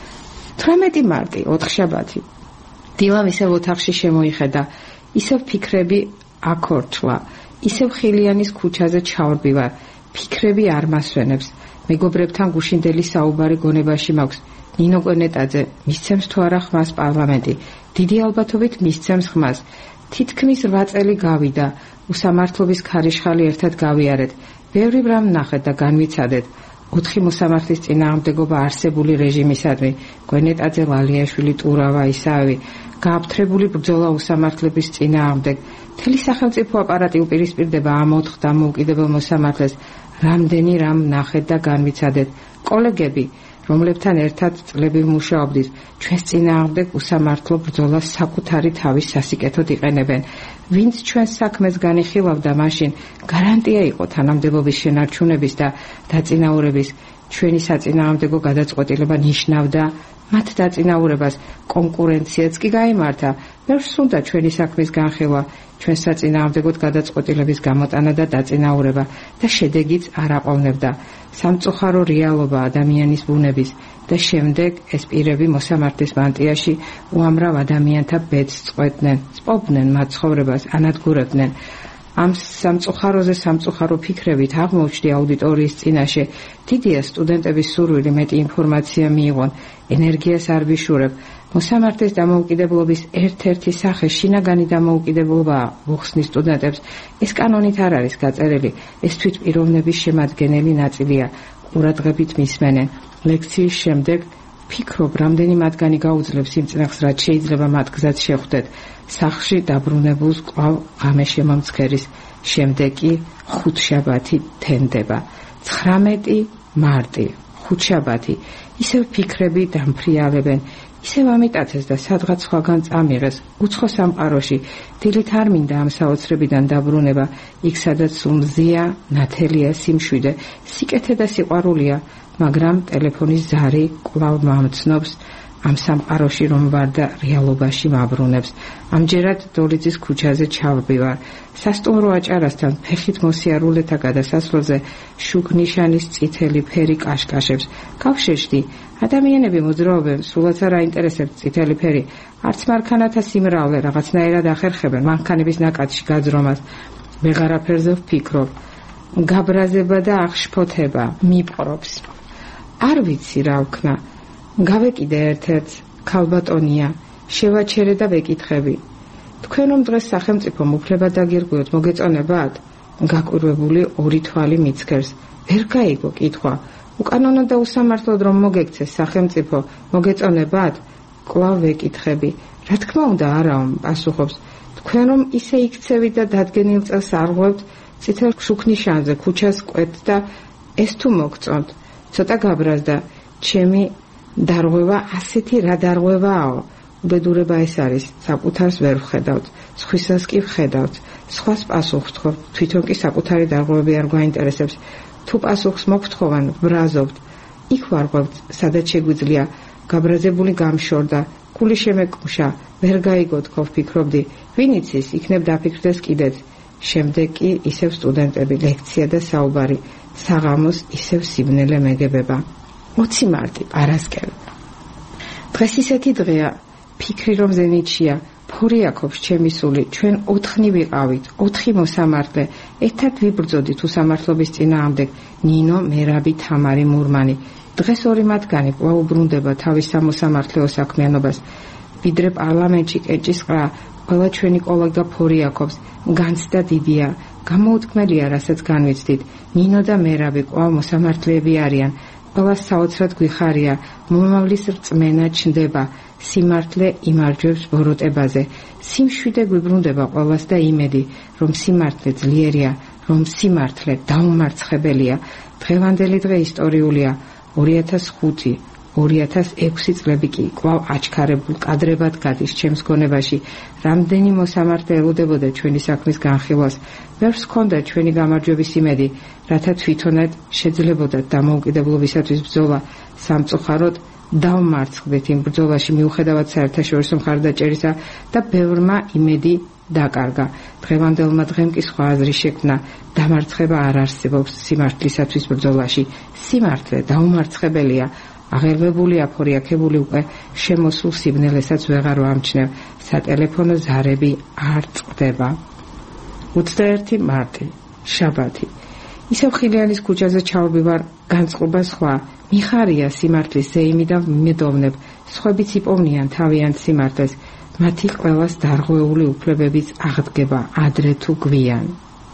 თვრამეტი მარტი, ოთხშაბათი. დილამ ისევ ოთახში შემოიხედა. ისევ ფიქრები აქორჩლა. ისევ ხილიანის ქუჩაზე ჩავრბივარ. ფიქრები არ მასვენებს. მეგობრებთან გუშინდელი საუბარი გონებაში მაქვს. ნინო გვენეტაძე მისცემს თუ არა ხმას პარლამენტი. დიდი ალბათობით მისცემს ხმას. თითქმის რვა წელი გავიდა. უსამართლობის ქარიშხალი ერთად გავიარეთ. ბევრი რამ ნახეთ და განვიცადეთ. ოთხი მოსამართლის წინააღმდეგობა არსებული რეჟიმისადმი. გვენეტაძე, ვალიაშვილი, ტურავა, ისაევი. გააფთრებული ბრძოლა უსამართლების წინააღმდეგ. მთელი სახელმწიფო აპარატი უპირისპირდება ამ ოთხ დამოუკიდებელ მოსამართლეს. რამდენი რამ ნახეთ და განვიცადეთ. კოლეგები, რომლებთან ერთად წლები ვმუშაობდით, ჩვენს წინააღმდეგ უსამართლო ბრძოლას საკუთარი თავის სასიკეთოდ იყენებენ. ვინც ჩვენს საქმეს განიხილავდა, მაშინ გარანტია იყო თანამდებობის შენარჩუნების და დაწინაურების. ჩვენი საწინააღმდეგო გადაწყვეტილება ნიშნავდა მათ დაწინაურებას. კონკურენციაც კი გაიმართა. ბევრს უნდა ჩვენი საქმის განხილვა, ჩვენ საწინააღმდეგოდ გადაწყვეტილების გამოტანა და დაწინაურება და შედეგიც არ აყოლნებდა. სამწუხარო რეალობა ადამიანის ბუნების და შემდეგ ეს პირები მოსამართლის მანტიაში უამრავ ადამიანთა ბედს წყვეტდნენ, სპობდნენ მათ ცხოვრებას, ანადგურებდნენ. ამ სამწუხაროზე სამწუხარო ფიქრებით აღმოჩნდი აუდიტორიის წინაშე. დიდია სტუდენტების სურვილი მეტი ინფორმაცია მიიღონ, ენერგიას არ ვიშურებ. მოსამართლის დამოუკიდებლობის ერთ-ერთი სახე შინაგანი დამოუკიდებლობაა, ვუხსნი სტუდენტებს. ეს კანონით არ არის გაწერილი, ეს თვითპიროვნების შემადგენელი ნაწილია. ყურადღებით მისმენენ. ლექციის შემდეგ ფიქრობ, რამდენი მათგანი გაუძლებს იმ წნეხს, რაც შეიძლება მათ გზად შეხვდეთ. სახლში დაბრუნებულს კვლავ ღამე შემომცქერის. შემდეგ კი ხუთშაბათი თენდება. ცხრამეტი მარტი, ხუთშაბათი. ისევ ფიქრები დამფრიალებენ. ისევ ამიტაცეს და სადღაც სხვაგან წამიღეს. უცხო სამყაროში დილით არ მინდა ამ საოცრებიდან დაბრუნება. იქ სადაც სულ მზია, ნათელია, სიმშვიდე, სიკეთე და სიყვარულია. მაგრამ ტელეფონის ზარი კვლავ მომცნობს ამ სამყაროში რომ ვარ და რეალობაში მაბრუნებს. ამჯერად დოლიძის ქუჩაზე ჩავდივარ. სასტუმრო აჭარასთან ფეხით მოსიარულეთა გადასასვლელზე შუქნიშანის წითელი ფერი კაშკაშებს. გავშეშდი, ადამიანები მოძრაობენ, სულაც არ აინტერესებს წითელი ფერი. არც მანქანათა სიმრავლე რაღაცნაირად ახერხებენ მანქანების ნაკადში გაძრომას. ვეღარაფერზე ვფიქრობ. გაბრაზება და აღშფოთება მიპყრობს. არ ვიცი რა ვქნა. გავეკიდე ერთ-ერთს, ქალბატონია, შევაჩერე და ვეკითხები. თქვენ რომ დღეს სახელმწიფო უფლება დაგირღვიოთ, მოგეწონებათ? გაკვირვებული ორი თვალი მიცქერს. ვერ გაიგო კითხვა. უკანონო და უსამართლოდ რომ მოგექცეს სახელმწიფო, მოგეწონებათ? კვლავ ვეკითხები. რა თქმა უნდა არაო, პასუხობს. თქვენ რომ ისე იქცევით და დადგენილ წელს არღვევთ, წითელ შუქნიშანზე ქუჩას კვეთთ და ეს თუ მოგწონთ. ცოტა გაბრაზდა. ჩემი დარღვევა ასეთი რა დარღვევაო? უბედურება ეს არის, საკუთარს ვერ ვხედავთ, სხვისას კი ვხედავთ. სხვას პასუხს ვთხოვთ, თვითონ კი საკუთარი დარღვევები არ გვაინტერესებს. თუ პასუხს მოგთხოვან, ბრაზობთ. იქ ვარღვევთ, სადაც შეგვიძლია. გაბრაზებული გამშორდა, კული შემეკუმშა, ვერ გაიგო თქო ვფიქრობდი. ვინ იცის, იქნებ დაფიქრდეს კიდეც. შემდეგ კი ისევ სტუდენტები, ლექცია და საუბარი, საღამოს ისევ სიბნელე მეგებება. ოცი მარტი, პარასკევი. დღეს ისეთი დღეა, ფიქრი რომ ზენიტშია, ფური აქობს ჩემი სული, ჩვენ ოთხნი ვიყავით, ოთხი მოსამართლე, ერთად ვიბრძოდით უსამართლობის წინააღმდეგ, ნინო, მერაბი, თამარი, მურმანი. დღეს ორი მათგანი კვლავ უბრუნდება თავის სამოსამართლეო საქმიანობას. ვიდრე პარლამენტში კენჭის ყრა, ყველა ჩვენი კოლეგა ფური აქობს, განცდა დიდია, გამოუთქმელია, რასაც განვიცდით. ნინო და მერაბი კვლავ მოსამართლეები არიან. ყველა საოცრად გვიხარია, მომავლის რწმენა ჩნდება, სიმართლე იმარჯვებს ბოროტებაზე. სიმშვიდე გვიბრუნდება ყველას და იმედი, რომ სიმართლე ძლიერია, რომ სიმართლე დაუმარცხებელია. დღევანდელი დღე ისტორიულია. ორი ათას ხუთი, ორი ათას ექვსი წლები კი კვლავ აჩქარებულ კადრებად გადის ჩემს გონებაში. რამდენი მოსამართლე ელოდებოდა ჩვენი საქმის განხილვას. ვერ ვსქონდა ჩვენი გამარჯვების იმედი, რათა თვითონად შეძლებოდა დამოუკიდებლობისათვის ბრძოლა. სამწუხაროდ დავმარცხდით იმ ბრძოლაში მიუხედავად საერთაშორისო მხარდაჭერისა და ბევრმა იმედი დაკარგა. დღევანდელმა დღემ კი სხვა აზრი შექმნა. დამარცხება არ არსებობს სიმართლისათვის ბრძოლაში. სიმართლე დაუმარცხებელია. აღელვებული აფორიაქებული უკვე შემოსულ სიბნელესაც ვეღარ ვამჩნევ. სატელეფონო ზარები არ წყდება. ოცდაერთი მარტი, შაბათი. ისევ ხილიანის ქუჩაზე ჩავდივარ, განწყობა სხვა. მიხარია სიმართლის ზეიმი და მედოვნებ. სხვებიც იპოვნიან თავიანთ სიმართლეს. მათი ყველას დარღვეული უფლებებიც აღდგება ადრე თუ გვიან.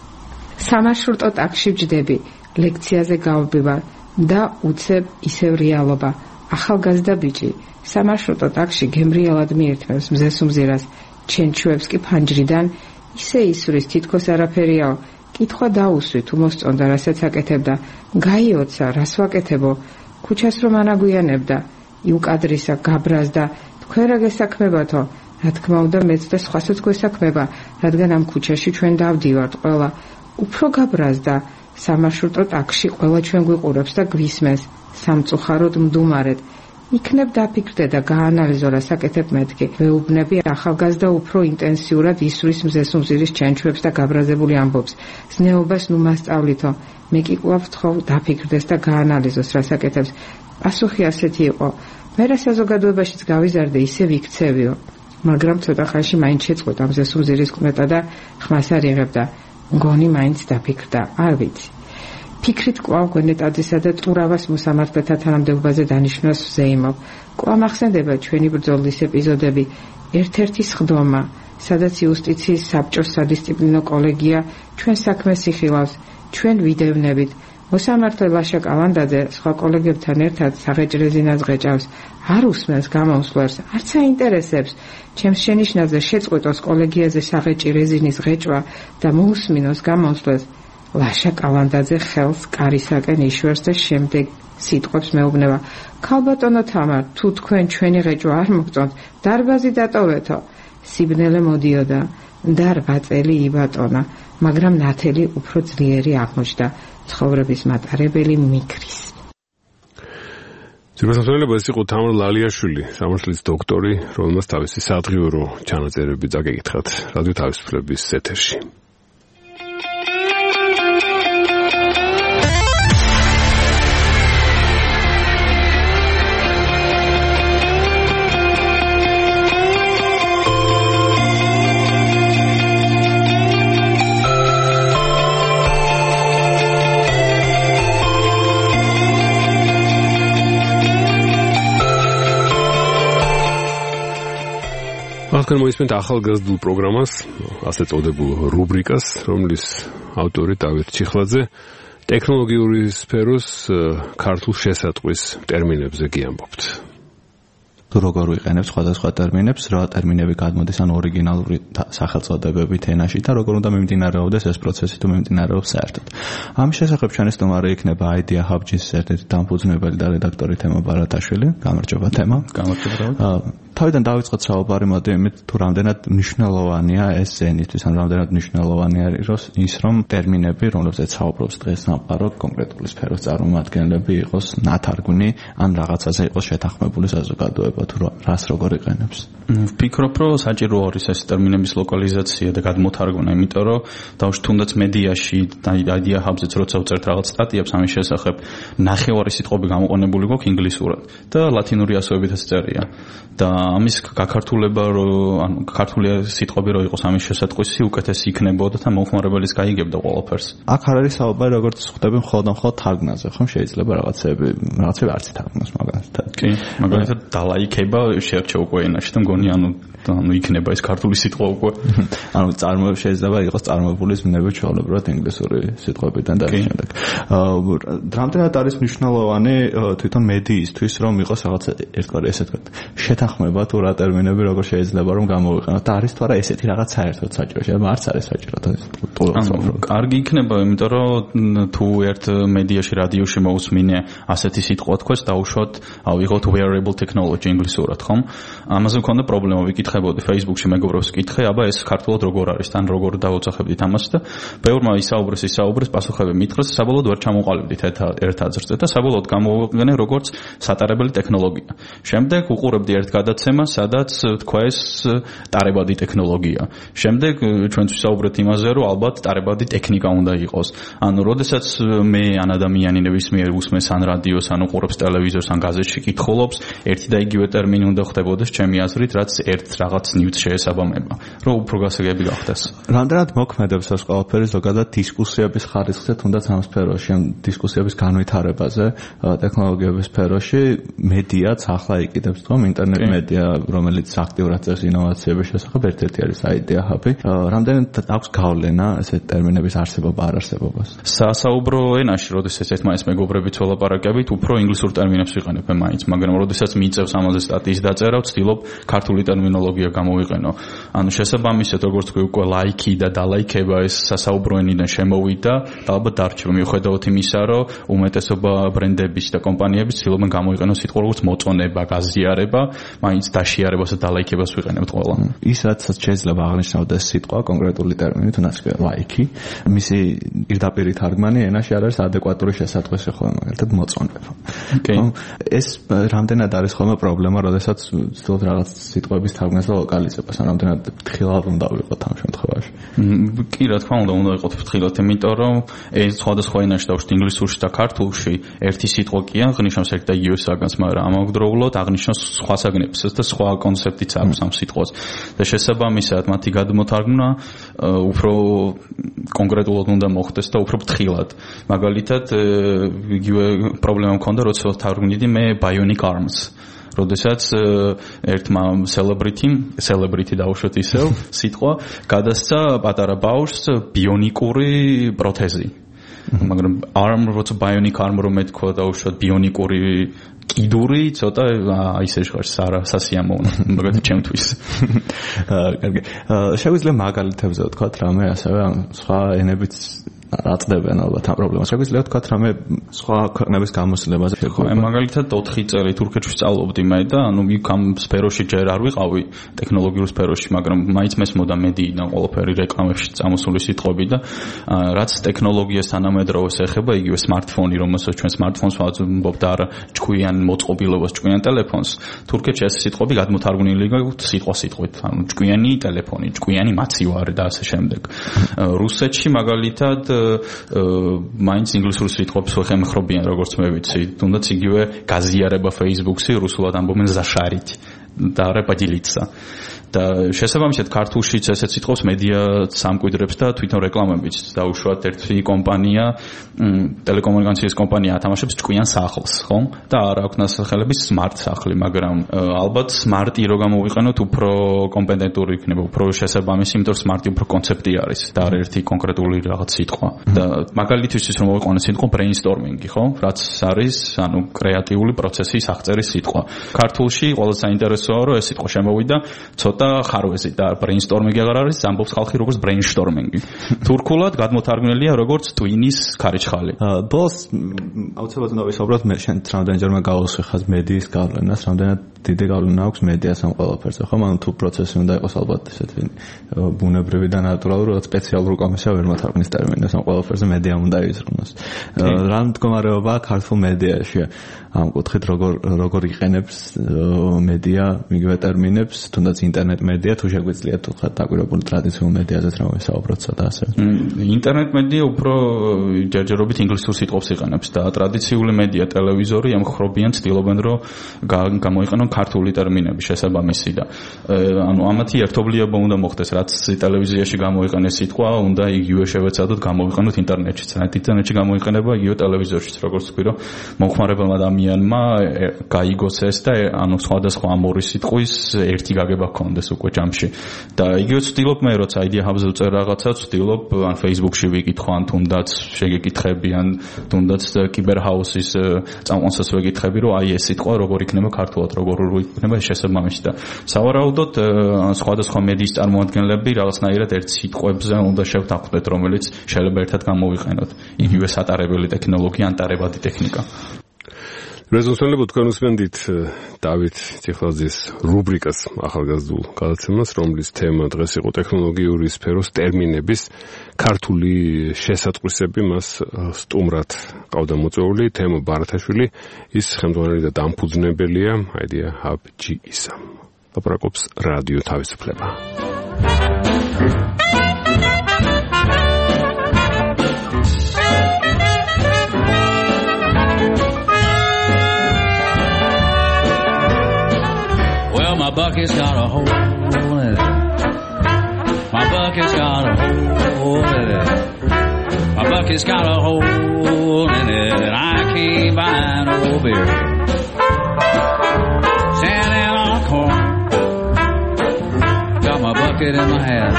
სამარშრუტო ტაქსში ვჯდები, ლექციაზე გავდივარ და უცებ ისევ რეალობა. ახალგაზრდა ბიჭი სამარშრუტო ტაქსში გემრიელად მიირთმევს მზეს უმზირას, ჩენჩუებს კი ფანჯრიდან ისე ისვრის, თითქოს არაფერიაო. კითხვა დაუსვი, თუ მოსწონდა რასაც აკეთებდა. გაიოცა, რას ვაკეთებო? ქუჩას რომ ანაგვიანებდა, იუკადრისა გაბრაზდა, თქვენ რა გესაქმებათო? რა თქმა უნდა, მეც და სხვასაც გვესაქმება, რადგან ამ ქუჩაში ჩვენ დავდივართ ყველა. უფრო გაბრაზდა. სამარშრუტო ტაქსში ყველა ჩვენ გვიყურებს და გვისმენს. სამწუხაროდ მდუმარედ. იქნებ დაფიქრდე და გაანალიზო რა საკეთებ მეთქი. ვეუბნები ახალგაზრდა უფრო ინტენსიურად ისვრის მზეს უმზირის ჩენჩუებს და გაბრაზებული ამბობს. ზნეობას ნუ მასწავლითო. მე კი კვლავ ვთხოვ დაფიქრდეს და გაანალიზოს რა საკეთებს. პასუხი ასეთი იყო. მე რა საზოგადოებაშიც გავიზარდე, ისე ვიქცევიო. მაგრამ ცოტა ხანში მაინც შეწყვეტა მზეს უმზირის კმეტა და ხმას არ იღებდა. მგონი მაინც დაფიქრდა, არ ვიცი. ფიქრით კვლავ გვენეტაძისა და ტურავას მოსამართლეთა თანამდებობაზე დანიშვნას ვზეიმობ. კვლავ მახსენდება ჩვენი ბრძოლის ეპიზოდები. ერთ-ერთი სხდომა, სადაც იუსტიციის საბჭოს სადისციპლინო კოლეგია ჩვენ საქმეს იხილავს, ჩვენ ვიდევნებით. მოსამართლე ლაშა კალანდაძე სხვა კოლეგებთან ერთად საღეჭრეზინას ღეჭავს. არ უსმენს გამომსვლელს, არც აინტერესებს. ჩემს შენიშვნაზე შეწყვეტოს კოლეგიაზე საღეჭი რეზინის ღეჭვა და მოусმინოს გამომსვლელს. ლაშა კალანდაძე ხელს კარისაკენ იშვერს და შემდეგ სიტყვებს მეუბნება. ქალბატონო თამარ, თუ თქვენ ჩვენი ღეჭვა არ მოგწონთ, დარბაზი დატოვეთო. სიბნელე მოდიოდა და რვა წელი იბატონა, მაგრამ ნათელი უფრო ძლიერი აღმოჩნდა. ცხოვრების მატარებელი მიქრის. ძირფასმსვლელობა ეს იყო თამარ ლალიაშვილი, სამართლის დოქტორი, რომელმაც თავისი სადღიურო ჩანაწერები წაგეკითხათ რადიო თავისუფლების ეთერში. ახლა მოისმენთ ახალგაზრდულ პროგრამას, ასე წოდებულ რუბრიკას, რომლის ავტორი დავით ჩიხლაძე ტექნოლოგიური სფეროს ქართულ შესატყვის ტერმინებზე გიამბობთ. თუ როგორ ვიყენებ სხვადასხვა ტერმინებს, რა ტერმინები გადმოდის ან ორიგინალური სახელწოდებებით ენაში და როგორ უნდა მიმდინარეობდეს ეს პროცესი თუ მიმდინარეობს საერთოდ. ამ შესახებ ჩვენი სტუმარი იქნება Idea Hub-ის ერთ-ერთი დამფუძნებელი და რედაქტორი თემა ბარათაშვილი. გამარჯობა თემა. გამარჯობა. თავიდან დავიწყოთ საუბარი მოდი იმით თუ რამდენად მნიშვნელოვანია ეს ენისთვის, ან რამდენად მნიშვნელოვანია ის რომ ტერმინები, რომლებზეც საუბრობს დღეს სამყარო, კონკრეტული სფეროს წარმომადგენლები იყოს ნათარგმნი, ან რაღაცაზე იყოს შეთანხმებული საზოგადოება თუ რას როგორ იყენებს. ვფიქრობ, რომ საჭირო არის ეს ტერმინების ლოკალიზაცია და გადმოთარგმნა, იმიტომ რომ დავუშვით თუნდაც მედიაში და Idea Hub-ზეც როცა ვწერთ რაღაც სტატიებს ამის შესახებ, ნახევარი სიტყვები გამოყენებული გვაქვს ინგლისურად და ლათინური ასოებითაც წერია. და ამის გაქართულება რომ ანუ ქართული სიტყვები რო იყოს ამის შესატყვისი უკეთესი იქნებოდა და მომხმარებელს გაიგებდა ყველაფერს. აქ არ არის საუბარი როგორც ხვდები მხოლოდ მხოლოდ თარგმნაზე, ხომ შეიძლება რაღაცები რაღაცები არც თარგმნას მაგალითად. კი, მაგალითად დალაიქება შეერჩა უკვე ენაში და მგონი ანუ ანუ იქნება ეს ქართული სიტყვა უკვე. ანუ წარმოება შეიძლება იყოს წარმოებული ზმნები ჩვეულებრივად ინგლისური სიტყვებიდან და ამ შემდეგ. რამდენად არის მნიშვნელოვანი თვითონ მედიისთვის რომ იყოს რაღაც ერთგვარი ესე თქვა შეთანხმება თუ რა ტერმინები როგორ შეიძლება რომ გამოვიყენოთ და არის თუ არა ესეთი რაღაც საერთოდ საჭირო შეიძლება არც არის საჭირო და კარგი იქნება იმიტომ რომ თუ ერთ მედიაში რადიოში მოусმინე ასეთი სიტყვა თქვას დაუშვათ ავიღოთ wearable technology ინგლისურად ხომ ამაზე მქონდა პრობლემა ვიკითხებოდი Facebook-ში მეგობრებს ვკითხე აბა ეს ქართულად როგორ არის თან როგორ დავუძახებდით ამას და ბევრმა ისაუბრეს ისაუბრეს პასუხები მითხრეს საბოლოოდ ვერ ჩამოყალიბდით ერთ აზრზე და საბოლოოდ გამოვიყენე როგორც სატარებელი ტექნოლოგია შემდეგ უყურებდი ერთ გადაცემა სადაც თქვა ეს ტარებადი ტექნოლოგია შემდეგ ჩვენც ვისაუბრეთ იმაზე რომ ალბათ ტარებადი ტექნიკა უნდა იყოს ანუ როდესაც მე ან ადამიანი ნებისმიერ უსმენს ან რადიოს ან უყურებს ტელევიზორს ან გაზეთში კითხულობს ერთი და იგივე ტერმინი უნდა ხდებოდეს ჩემი აზრით რაც ერთ რაღაც ნიუც შეესაბამება რომ უფრო გასაგები გახდეს რამდენად მოქმედებს ეს ყველაფერი ზოგადად დისკუსიების ხარისხზე თუნდაც ამ სფეროში ან დისკუსიების განვითარებაზე ტექნოლოგიების სფეროში მედიაც ახლა იყიდებს თქო ინტერნეტ მედია რომელიც აქტიურად წერს ინოვაციების შესახებ ერთ-ერთი არის Idea Hub-ი რამდენად აქვს გავლენა ესეთ ტერმინების არსებობა არ არსებობას სასაუბრო ენაში როდესაც ერთმანეთს მეგობრებით ველაპარაკებით უფრო ინგლისურ ტერმინებს ვიყენებ მაინც მაგრამ როდესაც მიწევს ამაზე სტატიის დაწერა ვცდილობ ქართული ტერმინოლოგია გამოვიყენო ანუ შესაბამისად როგორც თქვი უკვე ლაიქი და დალაიქება ეს სასაუბრო ენიდან შემოვიდა და ალბათ დარჩება მიუხედავად იმისა რომ უმეტესობა ბრენდების და კომპანიების ცდილობენ გამოიყენოს სიტყვა როგორც მოწონება გაზიარება მაინც დაშიარებას და დალაიქებას ვიყენებთ ყველა ის რაც შეიძლება აღნიშნავდეს სიტყვა კონკრეტული ტერმინი თუნდაც ლაიქი მისი პირდაპირი თარგმანი ენაში არ არის ადეკვატური შესატყვისი ხოლმე მაგალითად მოწონება ეს რამდენად არის ხოლმე პრობლემა როდესაც ვცდილობთ რაღაც სიტყვების თარგმნას და ლოკალიზებას ან რამდენად ფრთხილად უნდა ვიყოთ ამ შემთხვევაში კი რა თქმა უნდა უნდა ვიყოთ ფრთხილად იმიტომ რომ ეს სხვადასხვა ენაში დავუშვით ინგლისურში და ქართულში ერთი სიტყვა კი აღნიშნავს ერთ და იგივე საგანს მაგრამ ამავდროულად აღნიშნავს სხვა საგნებს და სხვა კონცეფტიც აქვს ამ სიტყვას და შესაბამისად მათი გადმოთარგმნა უფრო კონკრეტულად უნდა მოხდეს და უფრო ფრთხილად მაგალითად იგივე პრობლემა მქონდა როცა თარგმნიდი მე bionic arms როდესაც ერთმა celebrity celebrity დაუშვეთ ისევ სიტყვა გადასცა პატარა ბავშვს ბიონიკური პროთეზი მაგრამ arm როცა bionic arm რომ მეთქვა დაუშვათ ბიონიკური კიდური ცოტა ისე ჟღერს არა სასიამოვნო მაგალითად ჩემთვის კარგი შეგვიძლია მაგალითებზე ვთქვათ რამე ასევე სხვა ენებიც აწდებენ ალბათ ამ პრობლემას. შეგვიძლია თქვა რამე სხვა ქვეყნების გამოცდილებაზე შეგხვდება. მაგალითად ოთხი წელი თურქეთში სწავლობდი მე და ანუ იქ ამ სფეროში ჯერ არ ვიყავი ტექნოლოგიურ სფეროში, მაგრამ მაინც მესმოდა მედიიდან ყველაფერი რეკლამებში წამოსული სიტყვები და რაც ტექნოლოგიას თანამედროვეს ეხება, იგივე smartphone-ი, რომელსაც ჩვენ smartphone-ს ვამბობთ და არა ჭკვიან მოწყობილობას, ჭკვიან ტელეფონს, თურქეთში ეს სიტყვები გადმოთარგმნილი სიტყვა-სიტყვით, ანუ ჭკვიანი ტელეფონი, ჭკვიანი მაცივარი და ასე შემდეგ. რუსეთში მაგალითად მაინც ინგლისურ სიტყვებს ხემხრობიან, როგორც მე ვიცი, თუნდაც იგივე გაზიარება Facebook-ში რუსულად ამბობენ zashарить და repodilиться. და შესაბამისად ქართულშიც ესეც სიტყვებს მედია სამკვიდრებს და თვითონ რეკლამებიც დაუშვათ ერთი კომპანია ტელეკომუნიკაციის კომპანია ათამაშებს ჭკვიან სახლს, ხო? და არ აქვს ნასახელები smart სახლი, მაგრამ ალბათ smart-ი რო გამოვიყენოთ უფრო კომპეტენტური იქნება, უფრო შესაბამისი, იმიტომ რომ smart-ი უფრო კონცეფტი არის და არ ერთი კონკრეტული რაღაც სიტყვა. და მაგალითისთვის რომ მოვიყვანოთ სიტყვა brainstorming-ი, ხო? რაც არის, ანუ კრეატიული პროცესის აღწერის სიტყვა. ქართულში ყველა საინტერესოა, რომ ეს სიტყვა შემოვიდა და ხარვეზი და brainstorming-ი აღარ არის, ამბობს ხალხი როგორც brainstorming-ი. თურქულად გადმოთარგმნილია როგორც ტვინის ქარიჩხალი. ბოლოს აუცილებლად უნდა ვისაუბროთ მე შენ რამდენჯერმე გავუსვიხარ მედიის გავლენას, რამდენად დიდი გავლენა აქვს მედიას ამ ყველაფერზე, ხო? ანუ თუ პროცესი უნდა იყოს ალბათ ესეთი ბუნებრივი და ნატურალური, რაც სპეციალური კომისია ვერ მოთარგმნის ტერმინებს ამ ყველაფერზე მედიამ უნდა იზრუნოს. რა მდგომარეობაა ქართულ მედიაში? ამ კუთხით როგორ როგორ იყენებს მედია იგივე ტერმინებს, თუნდაც ინტერნეტ მედია თუ შეგვიძლია თუ ხარ დაკვირვებული ტრადიციულ მედიაზეც რა ვისაუბროთ და ასე. ინტერნეტ მედია უფრო ჯერჯერობით ინგლისურ სიტყვებს იყენებს და ტრადიციული მედია, ტელევიზორი ამ ხრობიან ცდილობენ რომ გამოიყენონ ქართული ტერმინები შესაბამისი და ანუ ამათი ერთობლიობა უნდა მოხდეს, რაც ტელევიზიაში გამოიყენეს სიტყვა, უნდა იგივე შევეცადოთ გამოვიყენოთ ინტერნეტშიც. რა ინტერნეტში გამოიყენება იგივე ტელევიზორშიც, როგორც თქვი რომ მომხმარებელმა ადამიანმა გაიგოს ეს და ანუ სხვადასხვა ამ ორი სიტყვის ერთი გაგება კონდეს უკვე ჯამში. და იგივე ვცდილობ მე, როცა idea hub-ზე ვწერ რაღაცა, ვცდილობ ან Facebook-ში ვიკითხო, ან თუნდაც შეგეკითხები, ან თუნდაც კიბერჰაუსის წამყვანსაც ვეკითხები, რომ აი ეს სიტყვა როგორ იქნება ქართულად, როგორ იქნება შესაბამისი და სავარაუდოდ სხვადასხვა მედიის წარმომადგენლები რაღაცნაირად ერთ სიტყვებზე უნდა შევთანხმდეთ, რომელიც შეიძლება ერთად გამოვიყენოთ. იგივე სატარებელი ტექნოლოგია, ან ტარებადი ტექნიკა. რეზონსონლებო თქვენ უსმენდით დავით ციხლაძის რუბრიკას ახალგაზრდულ გადაცემას, რომლის თემა დღეს იყო ტექნოლოგიური სფეროს ტერმინების ქართული შესატყვისები, მას სტუმრად ყავდა მოწვეული თემო ბარათაშვილი, ის ხელმძღვანელი და დამფუძნებელია idea hub ჯი ის-ა. ლაპარაკობს რადიო თავისუფლება. My bucket's got a hole in it. My bucket's got a hole in it. My bucket's got a hole in it. I can't buy no beer. Standing on a corner, got my bucket in my hand.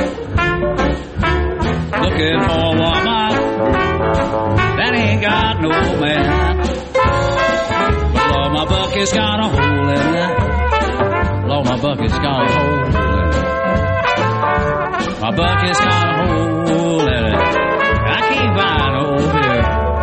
Looking for a woman that ain't got no man. But Lord, my bucket's got a hole in it. Lord, my bucket's got a hole in it. My bucket's got a hole in it. I can't buy no beer.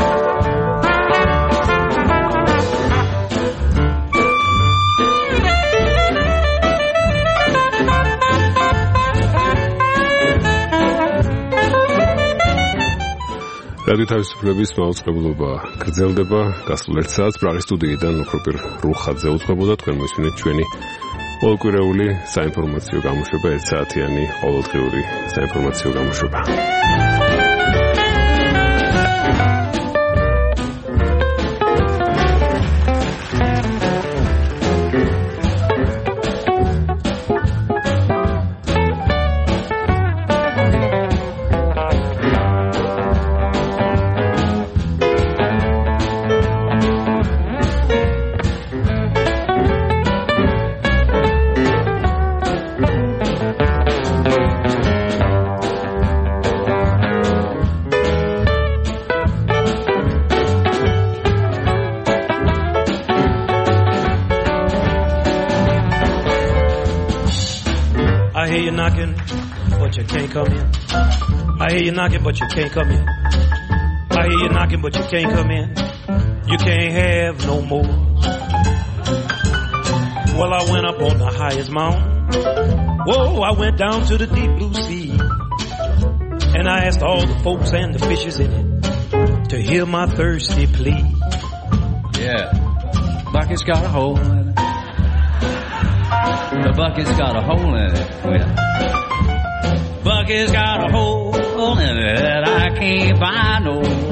რადიო თავისუფლების მაუწყებლობა გრძელდება გასულ ერთ საათს პრაღის სტუდიიდან ოქროპირ რუხაძე უძღვებოდა თქვენ მოსვენეთ ჩვენი ყოველკვირეული საინფორმაციო გამოშვება, ერთ საათიანი ყოველდღიური საინფორმაციო გამოშვება. but you can't come in. I hear you knocking, but you can't come in. I hear you knocking, but you can't come in. You can't have no more. Well, I went up on the highest mountain. Whoa, I went down to the deep blue sea. And I asked all the folks and the fishes in it to hear my thirsty plea. Yeah, bucket's got a hole in it. The bucket's got a hole in it. Yeah. Bucket's got a hole in it. I can't buy no